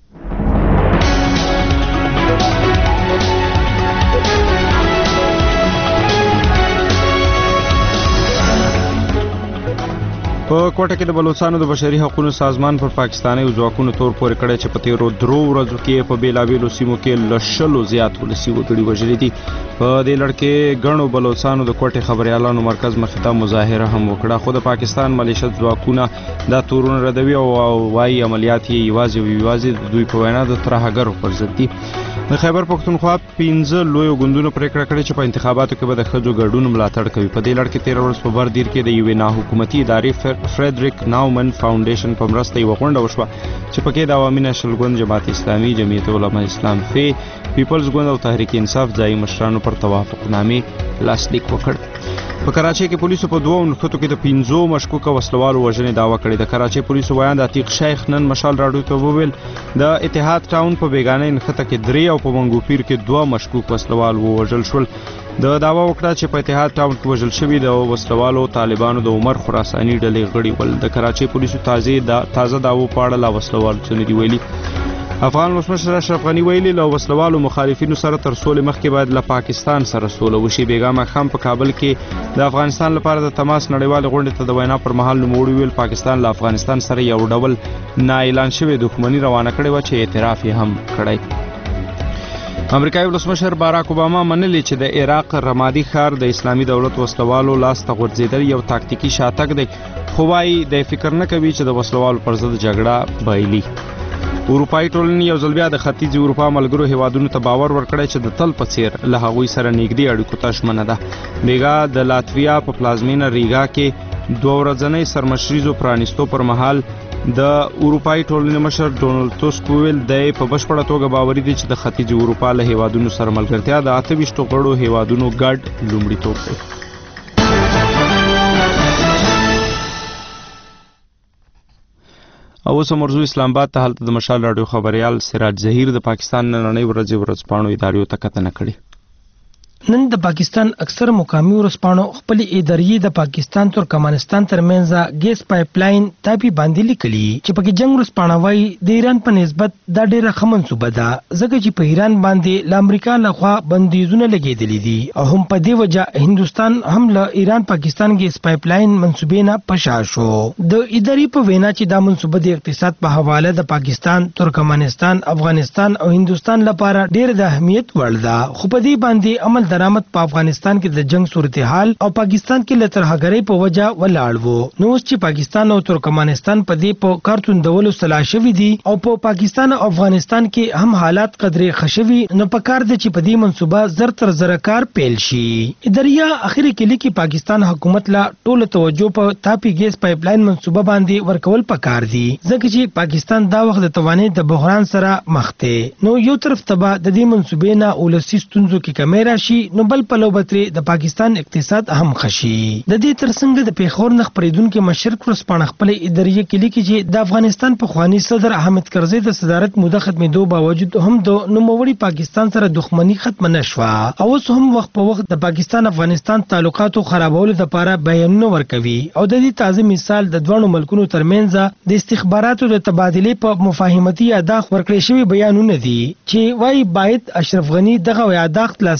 په کوټه کې د بلوچستان د بشري حقوقو سازمان پر پاکستاني ځواکونو تور پورې کړی چې په تیرو 3 ورځو کې په بیلابیلو سیمو کې لشلو زیات ولسی وګړي وژلي دي. په دې لړ کې غنو بلوچستان د کوټه خبريالانو مرکز مخته مظاهره هم وکړه، خو د پاکستان ملیشت ځواکونه دا تورونه ردوي او وايي عملیات یې یوازې دوی په وینا د ترهګرو پر ضد دي. د خیبر پښتونخوا 15 لوی ګوندونو پریکړه کړې چې په انتخاباتو کې به د ښځو ګډون ملاتړ کوي. په دې لړ کې 13 ورځې په بردیر کې د یوې ناحکومتي ادارې فریدریک ناومن فاونډیشن په مرسته یوه غونډه وشوه چې پکې د عوامي نشل ګوند، جماعت اسلامي، جمعیت علماء اسلام، پیپلز ګوند او تحریک انصاف ځایي مشرانو پر توافقنامې لاسلیک وکړ. په کراچۍ کې پولیسو په 2 نښتو کې د 15 مشکوکه وسلوالو وژنې دعوه کړې. د کراچۍ پولیسو ویان د عتیق شیخ نن مشال راډیو ته وویل د اتحاد ټاون په بیګانۍ نښته کې 3 او په منګوپیر کې 2 مشکوک وسلوال ووژل شول. د دعوا وکړه چې په اتحاد ټاون کې وژل شوي د وسلوالو طالبانو د عمر خراساني ډلې غړي ول. د کراچۍ پولیسو تازه دعوو په اړه لا وسلوالو څه نه دي ویلي. افغان ولسمشر اشرف غني ویلي له وسلوالو مخالفینو سره تر سولې مخکې باید له پاکستان سره سوله وشي. بیګا ماښام په کابل کې د افغانستان لپاره د تماس نړیوال غونډې ته د وینا پر مهال نوموړي ویل پاکستان له افغانستان سره یو ډول نااعلان شوی دښمني روانه کړې وه چې اعتراف یې هم کړی. امریکایي ولسمشر باراک اوباما منلي چې د عراق رمادي ښار د اسلامي دولت وسلوالو لاس ته غورځېدل یو تاکتیکي شاتګ دی، خو وایي د فکر نه کوي چې د وسلوالو پر ضد جګړه بایلي. اروپایي ټولنې یو ځل بیا د ختیځې اروپا ملګرو هیوادونو ته باور ورکړی چې د تل په څیر له هغوی سره نږدې اړیکو ته ژمنه ده. بیګا د لاتویا په پلازمینه ریګا کې 2 ورځنۍ سرمشریزو پرانیستو پر مهال د اروپایي ټولنې مشر ډونالډ ټسک وویل دی په بشپړه توګه باوري دی چې د ختیځې اروپا له هیوادونو سره ملګرتیا د 28 غړو هیوادونو ګډ لومړیتوب دی. او اوس مرزو اسلام آباد ته هلته د مشال راډیو خبريال سراج ظهیر د پاکستان نننۍ ورځپاڼو ادارو ته کتنه کړې. نن د پاکستان اکثر مقامي ورځپاڼو خپل ادارې د پاکستان ترکمنستان ترمنځ ګیس پایپ لاین تاپی باندې لیکلي چې پکې جنگ ورځپاڼه وايي د ایران په نسبت دا ډېره ښه منصوبه ده ځکه چې په ایران باندې له امریکا لخوا بندیزونه لګېدلي دي او هم په دې وجه هندوستان هم له ایران پاکستان ګیس پایپ لاین منصوبې نه په شا شو. د ادارې په وینا چې دا منصوبه د اقتصاد په حواله د پاکستان، ترکمنستان، افغانستان او هندوستان لپاره ډېر د اهمیت وړ ده، خو په دې باندې عمل درآمد په افغانستان کې د جنگ صورتحال او پاکستان کې له ترهګرۍ په وجه ولاړ وو. نو اوس چې پاکستان او ترکمنستان په دې په کارتوندولو سلا شوي دي او په پاکستان او افغانستان کې هم حالات قدرې خشوي، نو په کار ده چې په دې منصوبه زر تر زر کار پیل شي. ادارې اخر کې لیکي پاکستان حکومت لا ټول توجه په تاپی ګیس پایپ لاین منصوبه باندې ورکول پکار دي ځکه چې پاکستان دا وخت د توانې د بحران سره مخ دی. نو یو طرف ته د دې منصوبې نه ولسی ستونزو کې کمی راشي، نو بل په لوبتري د پاکستان اقتصاد هم خشي. د دې ترڅنګ د پیښور نخ پریدونکو مشرق ورسپانه خپل ادارې کې لیکي چې د افغانستان په خواني صدر احمد کرزي د صدارت موده ختمېدو باوجود هم د نوموړي پاکستان سره دښمنی ختم نشوه او اوس هم وخت په وخت د پاکستان افغانستان تعلقاتو خرابولو لپاره بیانونه ورکوي او د دې تازه مثال د دوه ملکونو ترمنځ د استخباراتو د تبادلې په مفاهمتي اهداف ورکړې شوی بیانونه دي چې وايي باید اشرف غنی دغه اهداف لاسلیک نه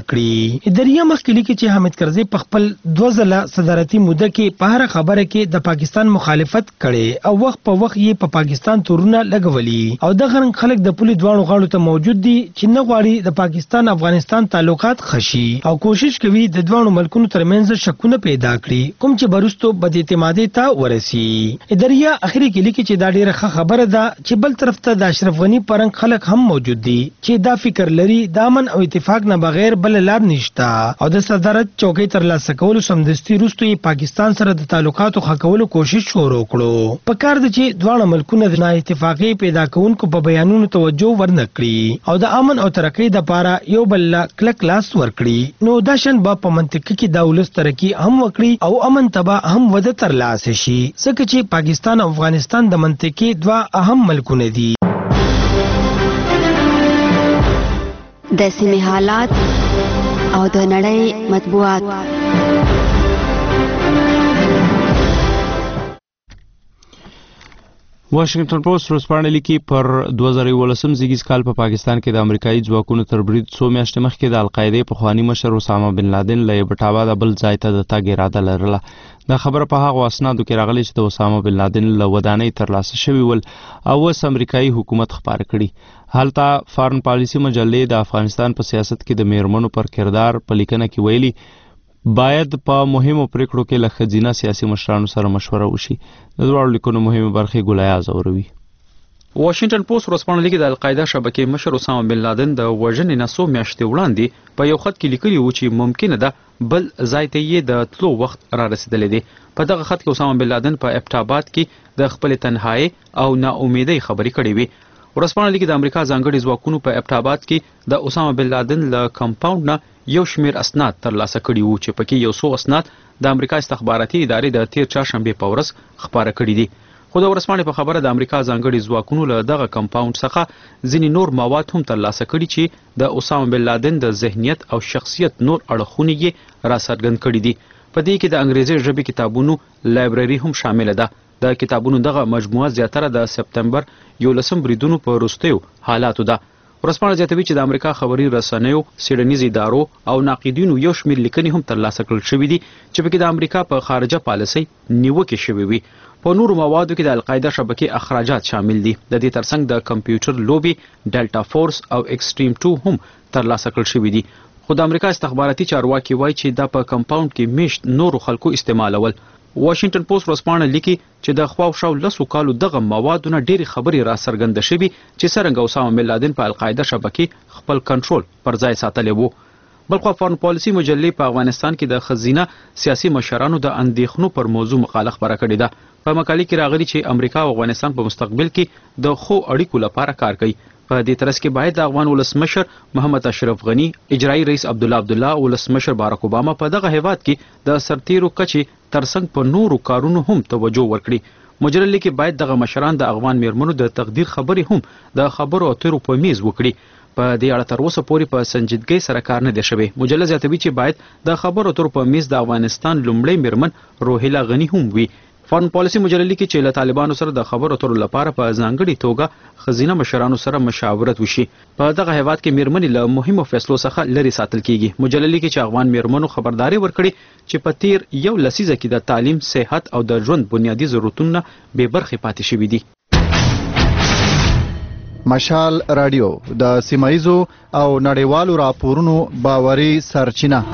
کړي. اداریه مخکې لیکي چې حامد کرزي په خپل 2 ځله صدارتي موده کې په هر خبره کې د پاکستان مخالفت کړي او وخت په وخت یې په پاکستان تورونه لګولي او د غرن خلک د پولي دوانو غاړو ته موجود دي چې نه غواړي د پاکستان افغانستان تعلقات خشي او کوشش کوي د دوانو ملکونو ترمنځ شکونه پیدا کړي کوم چې برستو بد اعتمادي ته ورسي. اداریه اخري کې لیکي چې دا ډیره ښه خبره ده چې بل طرف ته د اشرف غنی پرنګ خلک هم موجود دي چې دا فکر لري د امن او اتفاق نه بغیر بل لار نشته او د صدارت چوکۍ ترلاسه کولو سمدستي وروسته پاکستان سره د تعلقاتو ښه کولو کوشش شروع کړو. په کار ده چې دواړه ملکونه د اتفاقي پیدا کوونکو په بیانونو توجه ورنکړي او د امن او ترقۍ لپاره یو بل کلک لاس ورکړي نو دا شن په منطق کې د ولس ترقی هم وکړي او امن تبا هم وده ترلاسه شي ځکه چې پاکستان او افغانستان د منطقې دوه اهم ملکونه دي. د سیمې حالات او د نړۍ مطبوعات. واشنگټن پوسټ ورځپاڼه لیکي پر 2018 زیږیز کال په پاکستان کې د امریکایي ځواکونو تر برید څو میاشتې مخکې د القاعده پخوانی مشر اسامه بن لادن له ایبټاوا د بل ځای ته د تګ اراده لرله. دا خبره په هغه اسنادو کې راغلي چې د اسامه بن لادن له ودانۍ ترلاسه شوی ول او اوس امریکایي حکومت خبر کړي. هلته فارن پالیسی مجلې د افغانستان په سیاست کې د میرمنو پر کردار په لیکنه کې ویلي باید په مهمو پریکړو کې له ښځینه سیاسي مشرانو سره مشوره وشي. د دواړو لیکنو مهمه برخې ګلایاز اوروي. واشنگټن پوسټ ورځپاڼه لیکي د القاعده شبکې مشر اسامه بن لادن د وژنې نه څو میاشتې وړاندې په یو خط کې لیکلي و چې ممکنه ده بل ځای ته یې د تلو وخت را رسیدلی دی. په دغه خط کې اسامه بن لادن په ابټاباد کې د خپل تنهایی او ناامیدۍ خبرې کړې وي. ورځپاڼه لیکي د امریکا ځانګړي ځواکونو په ابټاباد کې د اسامه بن لادن له کمپاوند نه یو شمیر اسناد ترلاسه کړي وو چې پکې یو څو اسناد د امریکا استخباراتي ادارې د تیر چهارشنبه په ورځ خبره کړي دي. خو د ورځپاڼې په خبره د امریکا ځانګړي ځواکونو له دغه کمپاوند څخه ځینې نور مواد هم ترلاسه کړي چې د اسامه بن لادن د ذهنیت او شخصیت نور اړخونه یې راڅرګند کړي دي. په دې کې د انګریزي ژبې کتابونو لایبرري هم شامل ده. د کتابونو دغه مجموعه زیاتره د سپتمبر 11 بریدونو په وروستیو حالاتو ده. ورځپاڼه زیاتوي چې د امریکا خبري رسنیو، څېړنیز ادارو او ناقدینو یو شمېر لیکنې هم ترلاسه کړل شوي دي چې پکې د امریکا په خارجه پالیسۍ نیوکې شوې وي. په نورو موادو کې د القاعده شبکې اخراجات شامل دي. د دې ترڅنګ د کمپیوټر لوبي، ډیلټا فورس او ایکسټریم 2 هم ترلاسه کړل شوي دي. خو د امریکا استخباراتي چارواکي وایي چې دا په کمپاوند کې میشت نورو خلکو استعمالول. واشنگټن پوسټ ورځپاڼه لیکي چې د خواوشاو 10 کالو دغه موادونه ډېری خبرې را څرګنده شوي چې څرنګه اسامه بن لادن په القاعده شبکې خپل کنټرول پر ځای ساتلی وو. بلخوا فارن پالیسی مجلې په افغانستان کې د ښځینه سیاسي مشرانو د اندېښنو پر موضوع مقاله خپره کړې ده. په مقالې کې راغلي چې امریکا او افغانستان په مستقبل کې د ښو اړیکو لپاره کار کوي. په دې ترڅ کې باید د افغان ولسمشر محمد اشرف غنی، اجرایی رئیس عبدالله ولسمشر بارک اوباما په دغه هیواد کې د سرتیرو کچې ترڅنګ په نورو کارونو هم توجه ورکړي. مجلې کې باید دغه مشران د افغان میرمنو د تقدیر خبرې هم د خبرو اترو په میز وکړي. په دې اړه تر اوسه پورې په سنجیدګۍ سره کار نه دی شوی. مجلې زیاتوي چې باید د خبرو اترو په میز د افغانستان لومړی میرمن روهیلا غنی هم وي. فارن پالیسی مجلې لیکي چې له طالبانو سره د خبرو اترو لپاره په ځانګړي توګه ښځینه مشرانو سره مشاورت وشي. په دغه هیواد کې میرمنې له مهمو فیصلو څخه لرې ساتل کیږي. مجلې لیکي چې افغان میرمنو خبرداري ورکړي چې په تیر یو لسیزه کې د تعلیم، صحت او د ژوند بنیادی ضرورتونه بې برخې پاتې شوي دي. مشال رادیو د سیمایزو او نړیوالو راپورونو باوري سرچینه.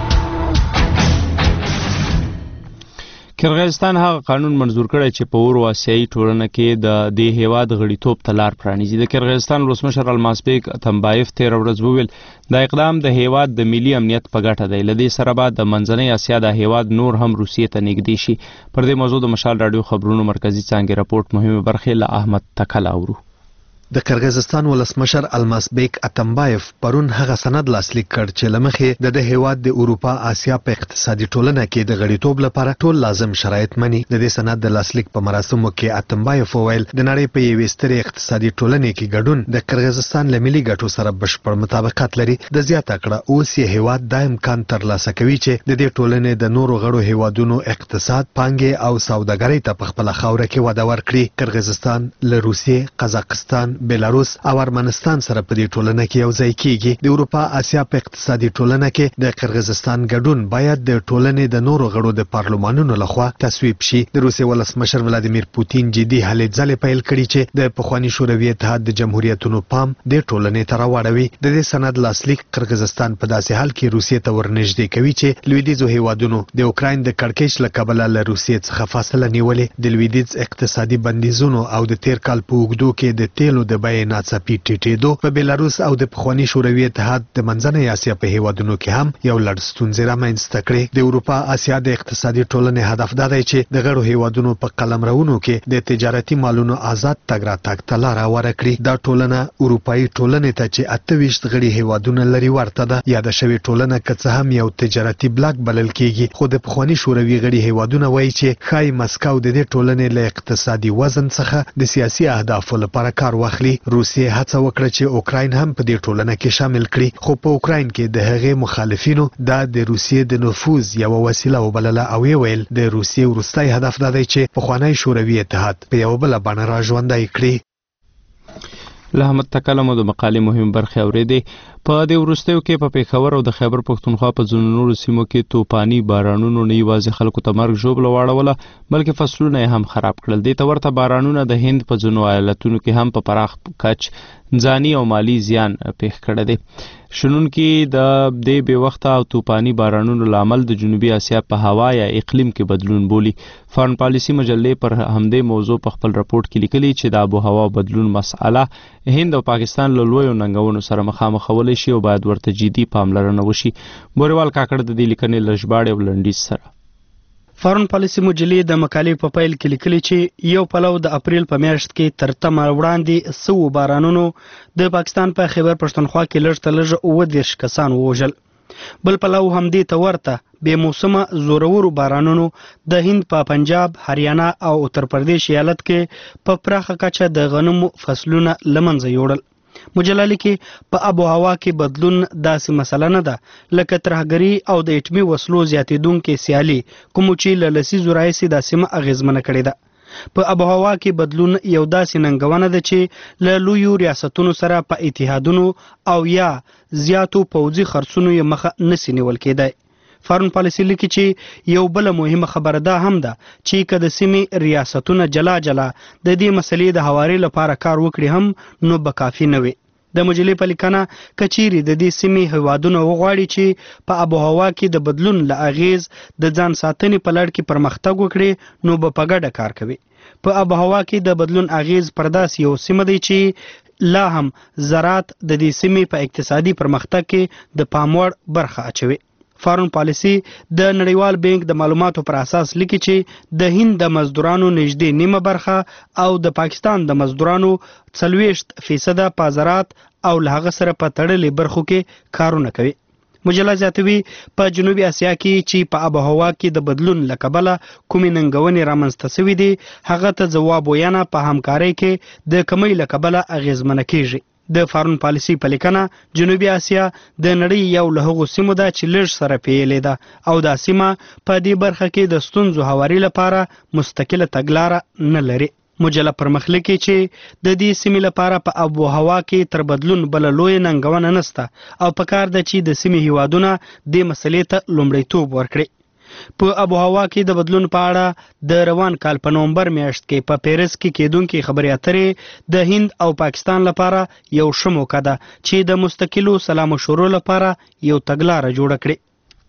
کرغیزستان هغه قانون منظور کړی چې په اورو آسیایي ټولنه کې د دې هیواد غړیتوب ته لار پرانیزي. د کرغیزستان ولسمشر المازبیک اتمبایف تیر ورځ وویل دا اقدام د هیواد د ملي امنیت په ګټه دی. له دې سره به د منځنۍ اسیا د هیواد نور هم روسیې ته نږدې شي. پر دې موضوع د مشال راډیو خبرونو مرکزي څانګې راپورټ مهمه برخې له احمد تکل اورو. د کرغیزستان ولسمشر المازبیک اتمبایف پرون هغه سند لاسلیک کړ چې لمخې د هیواد د اروپا آسیا په اقتصادي ټولنه کې د غړیتوب لپاره ټول لازم شرایط مني. د دې سند د لاسلیک په مراسمو کې اتمبایف وویل د نړۍ په یوې سترې اقتصادي ټولنې کې ګډون د کرغیزستان له ملي ګټو سره بشپړ مطابقت لري. د زیاته کړه اوس یې هیواد دا امکان ترلاسه کوي چې د دې ټولنې د نورو غړو هیوادونو اقتصاد، پانګې او سوداګرۍ ته په خپله خاوره کې وده ورکړي. کرغیزستان له روسیې، قزاقستان، بیلاروس او ارمنستان سره په دې ټولنه کې یو ځای کیږي. د اروپا اسیا په اقتصادي ټولنه کې د قرغیزستان ګډون باید د ټولنې د نورو غړو د پارلمانونو لخوا تصویب شي. د روسیې ولسمشر ولادیمیر پوتین جدي هلې ځلې پیل کړي چې د پخواني شوروي اتحاد د جمهوریتونو پام د ټولنې ته راوړوي. د دې سند لاسلیک قرغیزستان په داسې حال کې روسیې ته ورنږدې کوي چې لویدیځو هیوادونو د اوکراین د کړکېچ له کبله له روسیې څخه فاصله نیولې. د لویدیځ اقتصادي بندیزونو او د تیر کال په اوږدو کې د تیلو د بیې ناڅاپي ټیټېدو په بیلاروس او د پخواني شوروي اتحاد د منځنۍ اسیا په هیوادونو کې هم یو لړ ستونزې رامنځته کړې. د اروپا اسیا د اقتصادي ټولنې هدف دا دی چې د غړو هیوادونو په قلمرونو کې د تجارتي مالونو آزاد تګ راتګ ته لاره ورکړي. دا ټولنه اروپایي ټولنې ته چې 28 غړي هیوادونه لري ورته ده. یاده شوې ټولنه که څه هم یو تجارتي بلاک بلل کیږي، خو د پخواني شوروي غړي هیوادونه وایي چې ښایي مسکو د دې ټولنې له اقتصادي وزن څخه د سیاسي اهدافو لپاره کار واخلي. روسیې هڅه وکړه چې اوکراین هم په دې ټولنه کې شامل کړي، خو په اوکراین کې د هغې مخالفینو دا د روسیې د نفوذ یوه وسیله وبلله او یې ویل د روسیې وروستی هدف دا دی چې پخوانی شوروي اتحاد په یوه بله بڼه را ژوندی کړي. له احمد تکلم د مقالې مهم برخې اورېدې. په دې وروستیو کې په پېښور او د خیبر پښتونخوا په ځینو نورو سیمو کې توپاني بارانونو نه یوازې خلکو ته مرګ ژوبله واړوله بلکې فصلونه یې هم خراب کړل. دې ته ورته بارانونه د هند په ځینو ایالتونو کې هم په پراخ کچ ځاني او مالی زیان پېښ کړی دی. شنونکي د دې بې وخته او توپاني بارانونو لامل د جنوبي اسیا په هوا یا اقلیم کې بدلون بولي. فارن پالیسي مجلې پر همدې موضوع په خپل راپورټ کې لیکلي چې د آب و هوا بدلون مسأله هند او پاکستان له لویو ننګونو سره مخامخولی شي او باید ورته جدي پاملرنه وشي. بوریوال کاکړ د دې لیکنې له ژباړې او لنډیز سره. فارن پالیسي مجلې د مقالې په پیل کې لیکلي چې یو پلو د اپریل په میاشت کې تر تمه وړاندې سوو بارانونو د پاکستان په خیبر پښتونخوا کې لږ تر لږه 29 کسان ووژل. بل پلو همدې ته ورته بې موسمه زورورو بارانونو د هند په پنجاب، هریانه او اتر پردیش ایالت کې په پراخه کچه د غنمو فصلونه له منځه یوړل. مجله لیکي په آب و هوا کې بدلون داسې مسله نه ده لکه ترهګري او د اټمي وسلو زیاتېدونکې سیالي کوم چې له لسیزو راهیسې دا سیمه اغېزمنه کړې ده. په آب و هوا کې بدلون یو داسې ننګونه ده چې له لویو ریاستونو سره په اتحادونو او یا زیاتو پوځي خرڅونو یې مخه نسي نیول کېدای. فارن پالیسي لیکي چې یو بل مهمه خبره ده هم ده چې که د سیمې ریاستونه جلا جلا د دې مسلې د هواري لپاره کار وکړي هم نو به کافي نه وي. د مجلې په لیکنه کچيري د دې سیمې هیوادونه وغواړي چې په آب و هوا کې د بدلون له اغیز د ځان ساتنې په لړ کې پرمختګ وکړي نو به په ګډه کار کوي. په آب و هوا کې د بدلون اغیز پر داسې یو سیمه دی چې لا هم زراعت د دې سیمې په اقتصادي پرمختګ کې د پام وړ برخه اچوي. فارن پالیسي د نړیوال بانک د معلوماتو پر اساس لیکي چې د هند د مزدورانو نږدې نیمه برخه او د پاکستان د مزدورانو 40% په زراعت او له هغه سره په تړلې برخو کې کارونه کوي. مجله زیاتوي په جنوبي اسیا کې چې په آب و هوا کې د بدلون له کبله کومې ننګونې رامنځته شوې دي هغه ته ځواب ویانه په همکارۍ کې د کمی له کبله اغیزمنه کیږي. د فارن پالیسي په لیکنه جنوبي اسیا د نړۍ یو له هغو سیمو ده چې لږ سره پیلې ده او دا سیمه په دې برخه کې د ستونزو هواري لپاره مستقله تګلاره نه لري. مجله پرمخ لیکي چې د دې سیمې لپاره په آب و هوا کې تر بدلون بل لوی ننګونه نشته او پکار ده چې د سیمې هیوادونه دې مسلې ته لومړیتوب ورکړي. په آب و هوا کې د بدلون په اړه د روان کال په نومبر میاشت کې په پیرس کې کېدونکې خبرې اترې د هند او پاکستان لپاره یو ښه موقع ده چې د مستقلو سلا مشورو لپاره یو تګلاره جوړه کړي.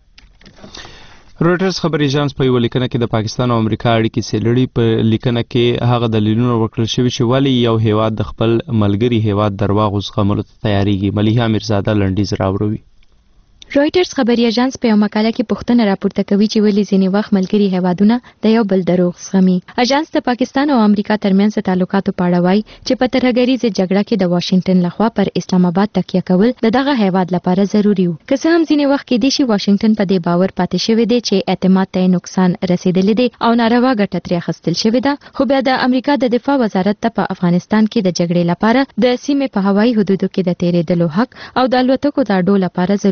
رویټرز خبري اژانس په یو لیکنه کې د پاکستان او امریکا اړیکې څېړلې. په لیکنه کې هغه دلیلونه ورکړل شوي چې ولې یو هیواد د خپل ملګري هیواد درواغو زغملو ته تیاریږي. ملیحه میرزاده لنډیز راوړوي. رویټرز خبري اژانس په یو مقاله کې پوښتنه راپورته کوي چې ولې ځینې وخت ملګري هیوادونه د یو بل دروغ زغمي. اژانس د پاکستان او امریکا ترمنځ تعلقاتو په اړه وایي چې په ترهګریزه جګړه کې د واشنگټن لخوا پر اسلام آباد تکیه کول د دغه هیواد لپاره ضروری و. که څه هم ځینې وخت کې د شي واشنگټن په دې باور پاتې شوی دی چې اعتماد ته نقصان رسیدلی دی او ناروا ګټه ترې اخیستل شوې ده، خو بیا د امریکا د دفاع وزارت ته په افغانستان کې د جګړې لپاره د سیمې په هوایي حدودو کې د تیرېدلو حق او د الوتکو د اډو لپاره ضرورت و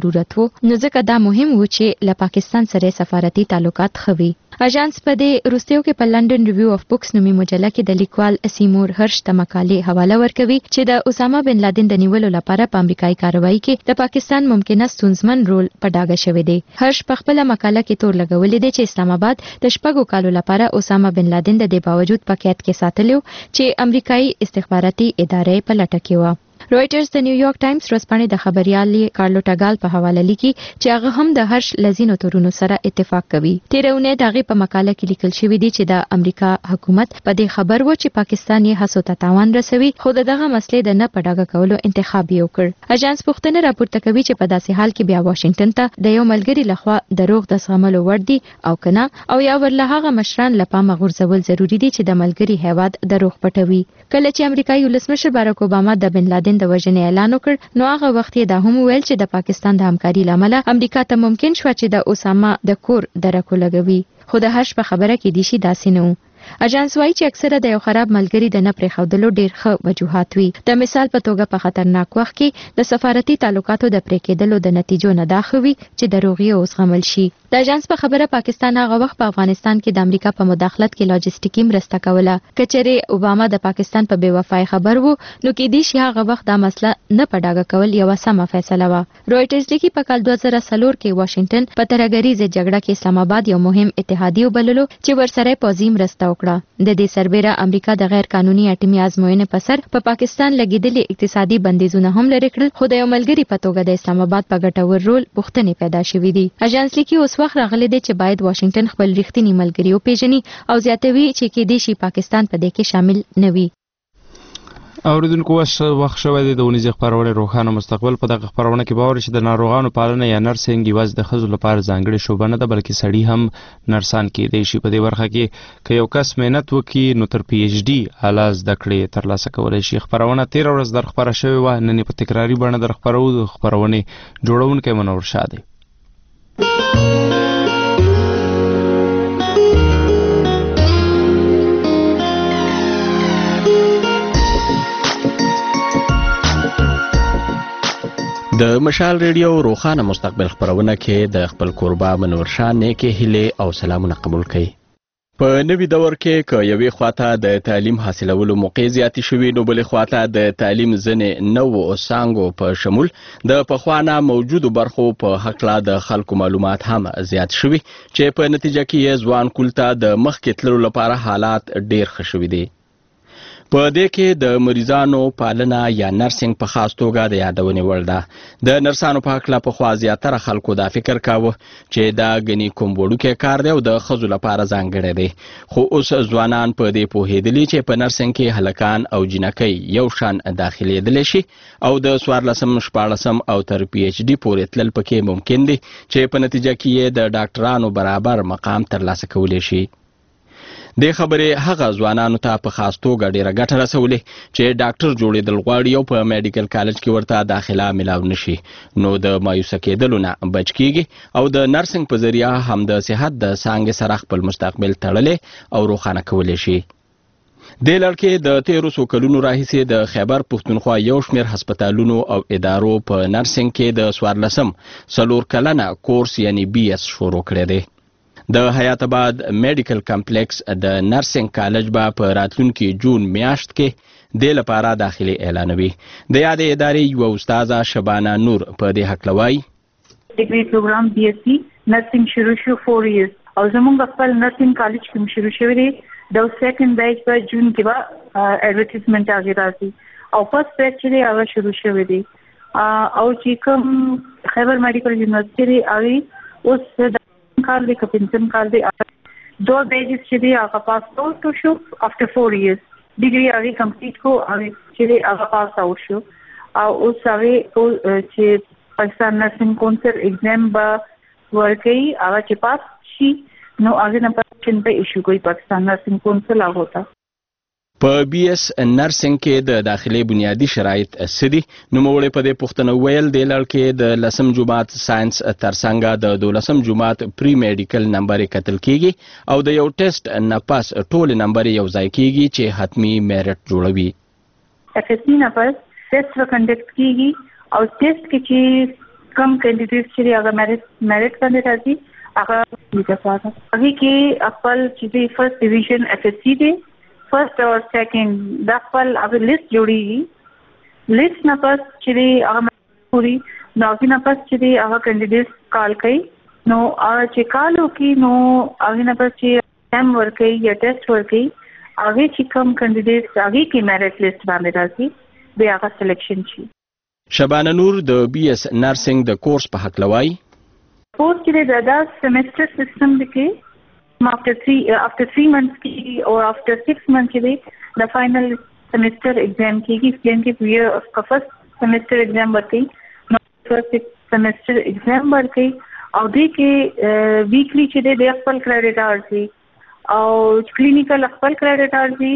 نو ځکه دا مهم و چې له پاکستان سره سفارتي تعلقات خوي. اژانس په دې وروستیو کې په لندن ریویو اف بوکس نومي مجله کې د لیکوال سیمور هرش د مقالې حواله ورکوي چې د اسامه بن لادن د نیولو لپاره په امریکایي کاروایی کې د پاکستان ممکنه ستونزمن رول په ډاګه شوی دی. هرش په خپل مقاله کې تور لګولې دی چې اسلام آباد د شپږو کالو لپاره اسامه بن لادن د دې باوجود په قید کې ساتلو چې امریکایي استخباراتي ادارې په لټه کې و. رويټرز د نیویارک ټایمز ورځپاڼې د خبريال کارلوټا ګال په حواله لیکي چې هغه هم د هرش لذینو تورونو سره اتفاق کوي. تیرونه دغه په مقاله کې لیکل شوی دی چې د امریکا حکومت په دې خبر و چې پاکستان یې هڅو ته تاوان رسوي خو دغه مسلې د نه پډاګه کولو انتخاب یې وکړ. اژانس پوښتنه راپورته کوي چې په داسې حال کې بیا واشنگټن ته د یو ملګری لخوا دروغ د زغملو وړ دي او کنه او یا ورله هغه مشران لپاره غورځول ضروری دي چې د ملګری هیواد دروغ پټوي. کله چې امریکایي ولسمشر باراک اوباما د بن لادن د وژنې اعلان وکړ نو هغه وخت یې دا هم ویل چې د پاکستان د همکاري لامل امریکا ته ممکن شو چې د اسامه د کور درکو لګوي خو د هرش په خبره کې دي شي داسې نه. اژانس وايي چې اکثره د یو خراب ملګری د نه پرېښودلو ډېر ښه وجوهات وي. د مثال په توګه په خطرناک وخت کې د سفارتي تعلقاتو د پرې کېدلو د نتیجو نه دا ښه وي چې دروغ یې وزغمل شي. د اژانس په خبره پاکستان هغه وخت په افغانستان کې د امریکا په مداخلت کې لاجستیکي مرسته کوله. کچېرې اوباما د پاکستان په بېوفای خبر وو نو کې دي شي هغه وخت دا مسله نه پډاګه کول یو سمه فیصله وه. رويټرز لیکي په کال 2004 کې واشنگټن په ترهګریزه جګړه کې اسلام آباد یو مهم اتحادیه وبللو چې ورسره پوځي مرسته وکړه. د دې سربېره امریکا د غیر قانوني اټومي ازموینې په سر په پاکستان لګیدلې اقتصادي بندیزونه هم لرې کړل خو د یو ملګری په توګه د اسلام آباد په ګټور رول پوښتنې پیدا شوې دي. اژانس لیکي اوس وخت راغلی دی چې باید واشنگټن خپل رښتینی ملګری وپیژني او زیاتوي چې کېدای شي پاکستان په دې کې شامل نه وي. اوریدونکو وخت شوی دی د ونیزې خپرونې روښانه مستقبل. په دغه خپرونه کې باور چې د ناروغانو پالنه یا نرسنګ یوازې د ښځو لپاره ځانګړې شوبه نه ده بلکې سړي هم نرسان کېدای شي. په دې برخه کې که یو کس محنت وکړي نو تر پی ایچ ډي اعلی زده کړې ترلاسه کولی شي. خپرونه تېره ورځ در خپره شوې وه، نن یې په تکراري بڼه در خپرو. د خپرونې جوړونکی منور شاه دی. د مشال ریډیو روښانه مستقبل خبرونه کې د خپل کوربه منور شاه نیکې هیلې او سلامونه قبول کړئ. په نوي دور کې که یوې خواته د تعلیم حاصلولو موقع زیاتې شوي نو بلې خواته د تعلیم ځینې نوو څانګو په شمول د پخوانه موجودو برخو په هکله د خلکو معلومات هم زیات شوي چې په نتیجه کې یې ځوان کول ته د مخکې تللو لپاره حالات ډېر ښه شوي دي. په دې کې د مریضانو پالنه یا نرسنګ په خاص توګه د یادونې وړ ده. د نرسانو په هکله پخوا زیاتره خلکو دا فکر کاوه چې دا ګنې کوم وړوکی کار دی او د ښځو لپاره ځانګړی دی، خو اوس ځوانان په دې پوهېدلي چې په نرسنګ کې هلکان او جینکۍ یو شان داخلېدلی شي او د 14 14 او تر پی ایچ ډي پورې تلل پکې ممکن دي چې په نتیجه کې یې د ډاکټرانو برابر مقام ترلاسه کولی شي. دې خبرې هغه ځوانانو ته په خاص توګه ډېره ګټه رسولې چې ډاکټر جوړېدل غواړي او په میډیکل کالج کې ورته داخله ملاو نشي نو د مایوسه کېدلو نه بچ کیږي او د نرسنګ په ذریعه هم د صحت د څانګې سره خپل مستقبل تړلی او روښانه کولی شي. دې لړ کې د 1300 کلونو راهیسې د خیبر پښتونخوا یو شمېر هسپتالونو او ادارو په نرسنګ کې د 14 4 کلنه کورس یعنی بی اس شروع کړی دی. د حیات آباد میډیکل کمپلیکس د نرسنګ کالج به په راتلونکي جون میاشت کې د لپاره داخلي اعلانوي. د یادې ادارې یو استاده شبانه نور په دې هکله وایي ډیګري پروګرام بی اس سی نرسنګ شروع شو 4 ایئرز او زموږ خپل نرسنګ کالج کې شروع شوی دی. د سیکنډ بیچ په جون کې به ایڈورټایزمنت هغه راځي او فرست بیچ چې هغه شروع شوی دی او چې کوم خیبر میډیکل یونیورسيټي هغه اوس کار دی که پنځم کار دی دو بیچز چې دی هغه پاس آوټ شو افټر 4 ایئرز ډیګري هغه کمپلیټ کو هغه چې هغه پاس آوټ شو او اوس هغه چې پاکستان نرسنګ کونسل ایگزام به ورکړي هغه چې پاس شي نو هغه نه پاتې په ایشو کوي پاکستان نرسنګ کونسل هغه ته. په بی اس نرسنګ کې د داخلي بنیادی شرایط سدي نوموړي په دې پوښتنه ویل د لړ کې د لسم جماعت ساينس ترڅنګ د 12 جماعت پری میډیکل نمبر کتل کیږي او د یو ټیسټ نه پاس ټول نمبر یو ځای کیږي چې حتمی میرټ جوړوي. اف اس سی نه پاس ټیسټ وکړل کیږي او ټیسټ کې چې کم کینډیډیټ چې هغه میرټ باندې راځي هغه لګاته هغه کې خپل چې فرست ډیویژن اف اس سی دی فرست او سیکنډ د خپل هغه لیست جوړیږي لیست نه پس چې هغه پوری نو نه پس چې هغه کینډیډیټ کال کوي نو چې کالو کې نو هغه نه پس چې ایم ورکي یا ټیسټ ورکي هغه چې کم کینډیډیټ هغه کې میرټ لیست باندې راځي بیا هغه سلیکشن شي. شبانه نور د بي اس نرسنګ د کورس په حق لوي کورس کې د سیمستر سیستم کې after 3 months کې او after 6 months کې د فائنل سیمستر exam کېږي چې په فرست سیمستر exam ورکړي نو فرست سیمستر exam ورکړي او دې کې ویکلی چې د خپل کریډټ ارزي او کلینیکل خپل کریډټ ارزي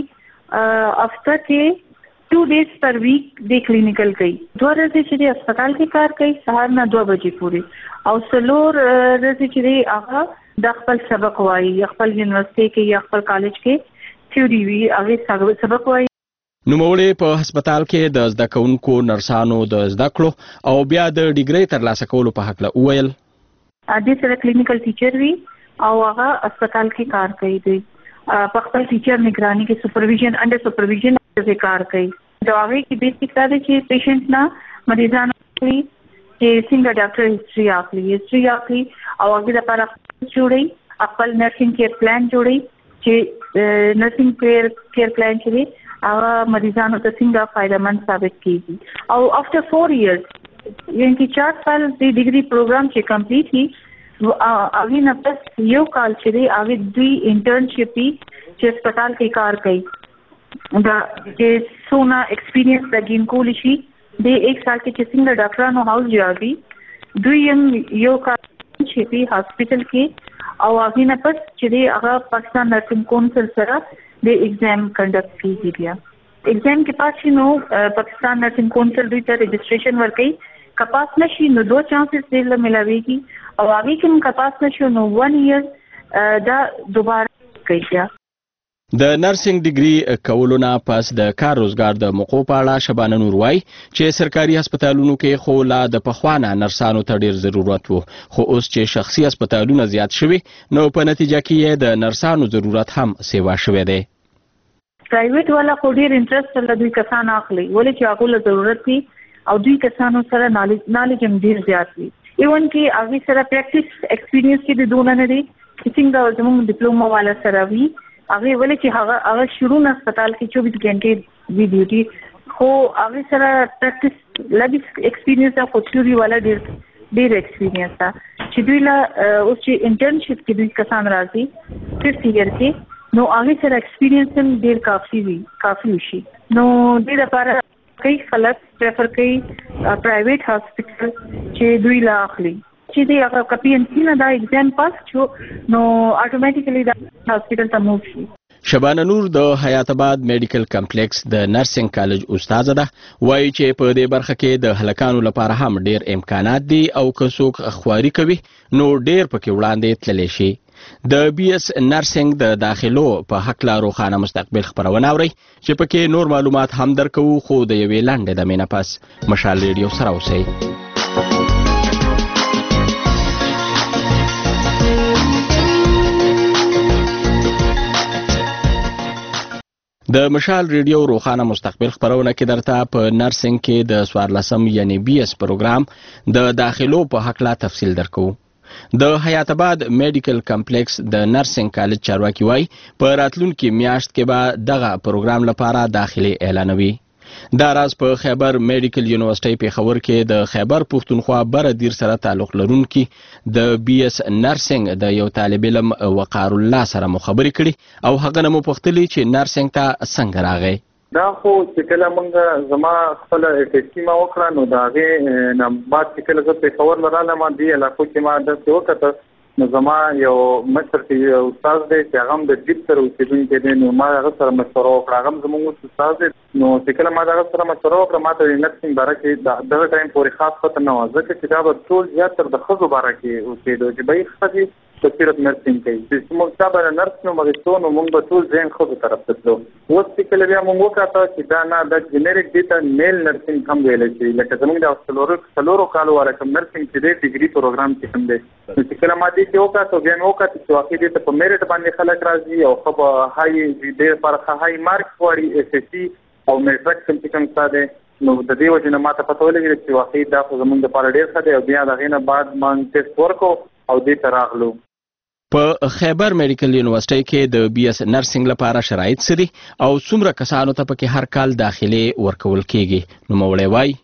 افter کې 2 days per week د کلینیکل کوي 2 ورځې چې د هسپتال کې کار کوي سهار نه 2 بجې پورې او سلور ورځې چې هغه د خپل سبق وایي خپل یونیورسيټي کې یا خپل کالج کې تھیوري وی هغه سبق وایي. نوموړی په هسپتال کې د زده کوونکو نرسانو د زده کړو او بیا د ډیګري ترلاسه کولو په حق له وویل د سره کلینیکل ټیچر وی او هغه هسپتال کې کار کوي دی په خپل ټیچر نگرانی کې سپرویژن انډر سپرویژن کې کار کوي دا هغه کې بیسیک دا دی چې پیشنټ نه مریضانو چې څنګه ډاکټر هیستوري اخلي او هغه لپاره جوړي خپل نرسینګ کیر پلان جوړي چې نرسینګ کیر پلان چې هغه مریضانو ته څنګه فائدمند ثابت کیږي او after 4 years یعنی چې 4 سال د ډیګري پروګرام چې کمپلیټ کی هغه نه پس یو کال چې هغه دوی انټرنشپ چې هسپتال کې کار کوي دا چې سونا ایکسپیرینس د ګینکول شي د 1 سال کې چې څنګه ډاکټرانو هاوس جوړي دوی یو کال چې په هسپتال کې او هغه نه پس چې هغه پاکستان نرسنګ کونسل سره د ایگزام کنډکټ کیږي بیا ایگزام کې پاتې نو پاکستان نرسنګ کونسل دوی ته رجسٹریشن ورکړي کپاس نشي نو 2 چانسز دې ملاويږي او هغه کوم کپاس نشو نو 1 year دا دوباره کوي. د نرسنګ ډیګري کولو نه پس د کار روزګار د موقعو په اړه شبانه نور وای چې سرکاري هسپتالونو کې خو لا د پخوانه نرسانو ته ډیر ضرورت وو خو اوس چې شخصي هسپتالونه زیات شوي نو په نتیجه کې د نرسانو ضرورت هم سیوا شوی دی. پرایویټ والا خو ډیر انټرست له دوی کسان اخلي ولې چې هغه له ضرورت دي او دوی کسانو سره نالج هم ډیر زیات وي ایون کې هغه سره پریکټیس ایکسپیرینس کې د دونه نه دي څنګه زموږ ډیپلوما والا سره وی هغه ولې چې هغه شروع نه هسپتال کې 24 غنټې وی ډیوټي خو هغه سره پریکټیس لږ ایکسپیرینس او تھیوري والا ډیر ایکسپیرینس دا چې دوی لا اوس چې انټرنشپ کې دوی کسان راځي 5 ایئر کې نو هغه سره ایکسپیرینس هم ډیر کافي شي نو دې لپاره کئی خلک پریفر کوي پرایویټ هاسپټل چې دوی لا اخلي چې دی هغه کپی ان سي نه دا ایگزام پاس شو نو اتوماتیکلی دا هاسپټل ته موو شي. شبانه نور د حیات آباد میډیکل کمپلیکس د نرسنګ کالج استاد ده وایي چې په دې برخه کې د هلکانو لپاره هم ډیر امکانات دي او که څوک خواري کوي نو ډیر پکې وړاندې تللی شي. د بي اس نرسنګ د داخلو په حق لا روخانه مستقبل خبرونه اوري چې پکې نور معلومات هم درکو خو د یوې لاندې د مینه پس مشال ریډیو سره اوسئ. د مشال ریډیو روخانه مستقبل خبرونه کې درته په نرسنګ کې د 14 یعنی بي اس پروګرام د داخلو په حق لا تفصیل درکو. د حیات آباد میډیکل کمپلیکس د نرسنګ کالج چارواکي وای په راتلونکي میاشت کې به دغه پروګرام لپاره داخلي اعلانوي. دا راز په خیبر میډیکل یونیورسيټي پیښور کې د خیبر پښتونخوا برادر سره تعلق لرونکي د بي اس نرسنګ د یو طالب علم وقار الله سره مخابري کړي او هغه نو پختلی چې نرسنګ ته څنګه راغی. دا خو چې کله موږ زما خپل ټیسټي ما وکړه نو دا غي نه بعد چې کله زه په خبر لراله ما دی علاقو کې ما د څه وکړه نو زما یو مستر چې استاد دی چې هغه د جیب سره اوسېدونکی دی نو ما هغه سره مشوره وکړه هغه زموږ استاد دی نو چې کله ما هغه سره مشوره وکړه ما ته نرسنګ باره کې دغه ټایم پورې خاص پته نه و ځکه چې دا به ټول زیات تر د ښځو باره کې اوسېدو چې به یې ښځې په صرف نرسنګ کوي چې موږ صبر نرس نو مغستون موږ به ټول ځین خو طرف ته تلو اوس چې کله بیا موږ وکړو چې دا نه د جنریک ډیټا میل نرسنګ هم ویل شي لکه زموږ د څلورو کالو ولا کوم نرسنګ چې د ډیګري پروګرام کې هم دی چې کله ما دې کې وکړو بیا مو وکړو چې واقعي دې په میرټ باندې خلک راځي او خو هاي دې پر هاي مارک واري اس اس سي او میټرک کوم ساده نو د دې وجه نه ماته پته ولګي چې واقعي دا خو زموږ د پاره ډیر ښه دی او بیا د غینه بعد مان ټیسټ ورکو او دې تراغلو په خیبر میډیکل یونیورسيټي کې د بي اس نرسنګ لپاره شرایط سدي او څومره کسانو ته پکې هر کال داخله ورکول کیږي نو مولوي وای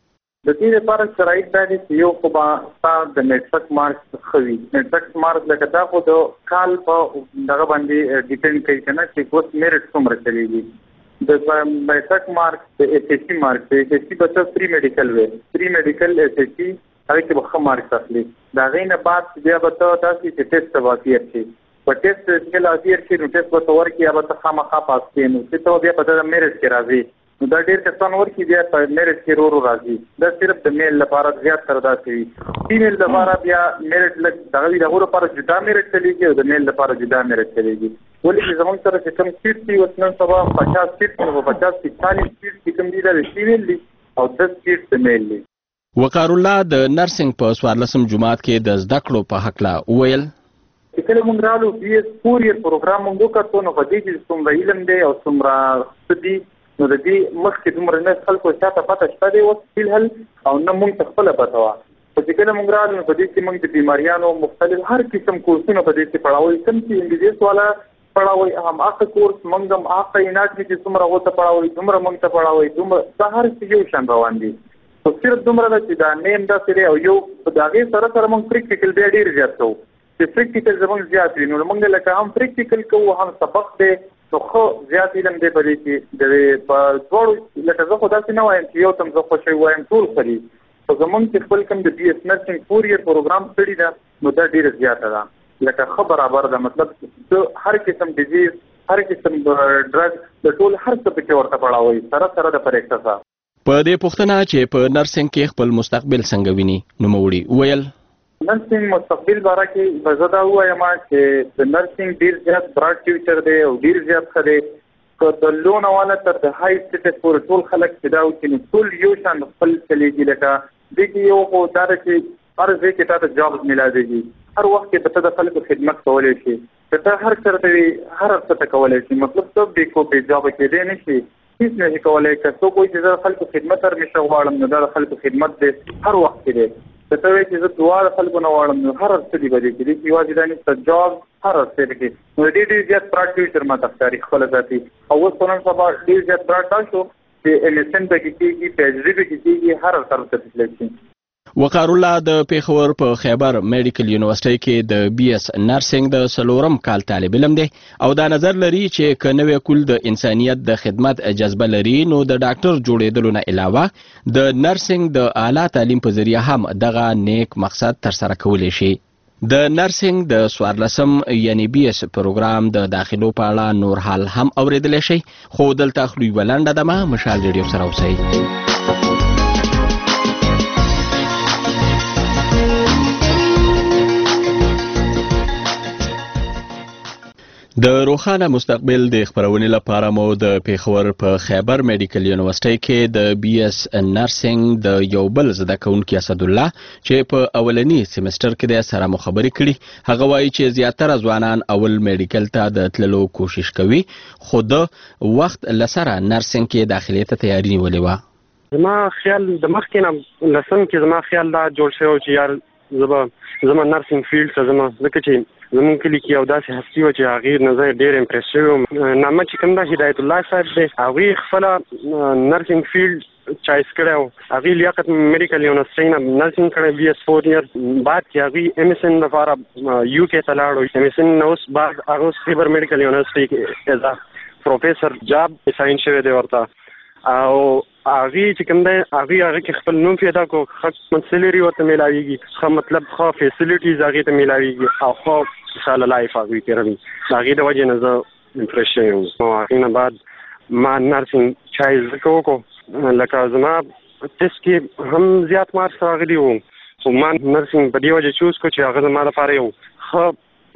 د دې لپاره شرایط دا دي چې یو خو به د میټرک مارکس خوي میټرک مارکس لکه دا خو د کال په دغه باندې ډیپند کوي کنه چې کوم میرټ څومره چلیږي د میټرک مارکس د اس اس سی مارکس د اس اس سی بچو پری میډیکل وې پری میډیکل اس اس سی هغه کې به مارکس اخلي دا غینه بعد بیا به تاسو چې ټیسټ واقعي شي په ټیسټ کې لازم شي نو ټیسټ به تور کې یا به خامخا پاس کړي نو چې ته بیا په د میرټ کې راځي نو دا ډیر کسان ورکی بیا په میرټ کې ورو راځي دا صرف د میل لپاره زیات تر دا کوي فیمیل لپاره بیا میرټ دغه دغه لپاره جدا میرټ چلیږي او د میل لپاره جدا میرټ چلیږي ولې چې زموږ سره چې کوم سیټ دی وسنن سبا 50 سیټ او 50 40 سیټ کوم دي د فیمیل دي او 10 سیټ د میل دي وقار الله د نرسنګ په 14 جمعات کې د زده کړو په حق لا ویل چې کله موږ رالو بي اس کوریر پروګرام موږ وکړو نو په دې کې څومره علم دی او څومره ستدي نو د دې مخکې دومره نه خلکو چاته پته شته دی او فلحال او نه موږ خپل پته وا چې کله موږ رالو په دې کې موږ د بیماریانو مختلف هر قسم کورسونه په دې کې پڑھاوي کوم چې انګلیسي والا پڑھاوي هم اخر کورس موږ هم اخر ینات کې څومره وته پڑھاوي دومره موږ ته پڑھاوي دومره هر څه یو شان روان دي خو صرف دومره چې دا نیم دا سره او یو د هغه سره موږ پریکټیکل به ډیر زیات کوو چې پریکټیکل زموږ زیات وي نو موږ لکه هم پریکټیکل کوو هم سبق دی نو خو زیات علم دی په دې کې د په ټول لکه زه خو داسې نه وایم چې یو تم زه خوشي وایم ټول خري خو زموږ چې خپل کوم د بي اس نرسنګ فوریر پروګرام کړی دا نو دا ډیر زیات ده لکه خبر برابر ده مطلب د هر قسم ډیزیز هر قسم ډرګ د ټول هر څه په ورته پړاوي سره د پریکټه په دې پوښتنه چې په نرسنګ کې خپل مستقبل څنګه ویني نو موري ویل نرسنګ مستقبل باره کې بزدا وایم چې د نرسنګ ډیر زیات براډ فیوچر دی او ډیر زیات خره که د لون والا تر د های سټیټس پورې ټول خلک پیدا او چې ټول یو شان خپل چلیږي لکه د کې یو خو دا چې هر ځای کې تاسو جاب ملایږي هر وخت کې به د خلکو خدمت کولای شي ته هر چرته هر څه کولای شي مطلب ته به کو به جاب کې دی نشي هیڅ نه کولای که څوک وایي چې زه خلکو خدمت تر مشه غواړم نو دا خلکو خدمت دی هر وخت کې دی ته وایي چې زه دعا خلکو نه غواړم نو هر څه دی به دي چې یوازې دا نه جاب هر څه دی نو ډېر زیات براډ فیوچر ماته تاریخ خپل ذاتي او اوس په نن سبا ډېر زیات براډ تاسو چې الیسن په کې کېږي تجربه کېږي هر طرف ته تللی وقار الله د پیښور په خیبر میډیکل یونیورسيټي کې د بي اس نرسنګ د سلورم کال طالب علم دی او دا نظر لري چې کنوي کول د انسانيت د خدمت جذبه لري نو د ډاکټر جوړېدلو نه علاوه د نرسنګ د اعلی تعلیم په ذریعہ هم دغه نیک مقصد تر سره کولی شي د نرسنګ د 14 یعنی بي اس پروګرام د داخلو په اړه نور حال هم اوریدل شي خو دلته خلوی ولنده دمه مشال ریډیو سره اوسئ د روښانه مستقبل د خبرونې لپاره مو د پیښور په خیبر میډیکل یونیورسيټي کې د بي اس نرسنګ د یو بل زده کوونکي اسد الله چې په اولنی سیمستر کې د سره مخابري کړي هغه وایي چې زیاتره ځوانان اول میډیکل ته د تللو کوشش کوي خو د وخت لسره نرسنګ کې داخلي ته تیاری نیولې و زما خیال د مخکې نه لسم کې زما خیال دا جوړ شوی چې یار زما نرسنګ فیلډ ته زما ځکه چې زمون کلی کې یو داسې هستی و چې هغه نظر ډېر امپریس شوی نامه چې کوم د هدایت الله صاحب دی هغه خپل نرسنګ فیلډ چایس کړو هغه لیاقت میډیکل یونیورسيټي نه نرسنګ کړی بي اس 4 ایئر بعد کې هغه ام اس ان لپاره یو کې تلاړو ام اس ان نو بعد هغه خیبر میډیکل یونیورسيټي کې ایز پروفیسور جاب ساين شوی دی ورته او هغه چې کوم دی هغه کې خپل نوم پیدا کو خپل سیلری ورته ملاويږي خو مطلب خو فیسیلیټیز هغه ته ملاويږي او خو سال لایف هغه کوي هغه د وجه نه زه امپریس شوم او هغه بعد ما نرسنګ چایز کو لکه زما ټیسټ کې هم زیات مارکس راغلي وو خو ما نرسنګ په دی وجه چوز کو چې هغه زما لپاره یو خو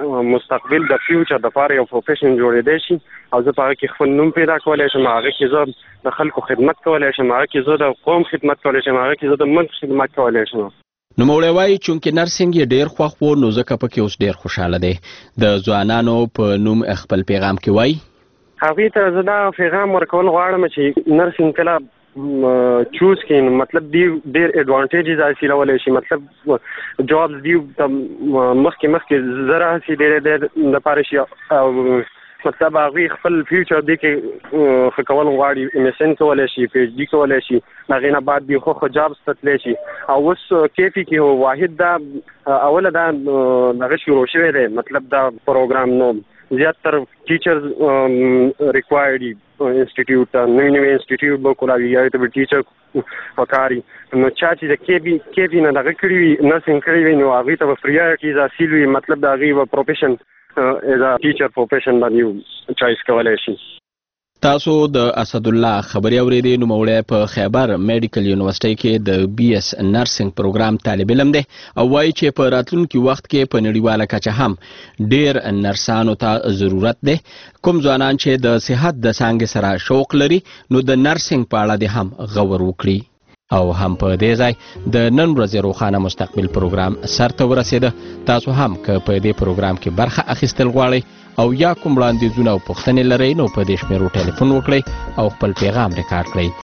مستقبل د فیوچر د لپاره یو پروفیشن جوړېدای شي او زه په هغه کې خپل نوم پیدا کولی شم، هغه کې زه د خلکو خدمت کولی شم، هغه کې زه د قوم خدمت کولی شم، هغه کې زه د ملک خدمت کولی شم. نوموړی وایي چونکې نرسنګ یې ډېر خوښ و نو ځکه پکې اوس ډېر خوشحاله دی. د ځوانانو په نوم خپل پیغام کې وایي هغوی ته زه دا پیغام ورکول غواړم چې نرسنګ کله چوز کین، مطلب دی ډیر ایڈوانټیجز حاصلولی شي، مطلب جابز دی مخکې زره حاصلېدلی د لپاره شي او مطلب هغوی خپل فیوچر دی کې ښه کول غواړي، ایم ایس ان کولی شي، پی ایچ ډي کولی شي، د هغې نه بعد دی خو جابز ته تللی شي. او اوس کیفي کې واحد دا اوله دا دغه شروع شوی دی، مطلب دا پروګرام نو زیاتر ټیچرز ریکوایرډ دي انسټیټیوټ ته، نوي انسټیټیوټ به کولاوي یا ته به ټیچر پکاري. نو چا چې د کیفي نه دغه کړي وي، نرسنګ کړی وي، نو هغوی ته به پریارټیز حاصل وي، مطلب د هغوی به پروفیشن ایز ا ټیچر پروفیشن باندې چوایس کولی شي. تاسو د اسد الله خبري اورېدې. نوموړی په خیبر میډیکل یونیورسيټي کې د بي اس نرسنګ پروګرام طالب علم دی او وایي چې په راتلونکي وخت کې په نړیواله کچه هم ډېر نرسانو ته ضرورت دی. کوم ځوانان چې د صحت د څانګې سره شوق لري نو د نرسنګ په اړه دې هم غور وکړي. او هم په دې ځای د نن ورځې روښانه مستقبل پروګرام سرته ورسېده. تاسو هم که په دې پروګرام کې برخه اخیستل غواړئ او یا کوم وړاندیزونه او پوښتنې لرئ نو په دې شمیرو ټلیفون وکړئ او خپل پیغام ریکارډ کړئ.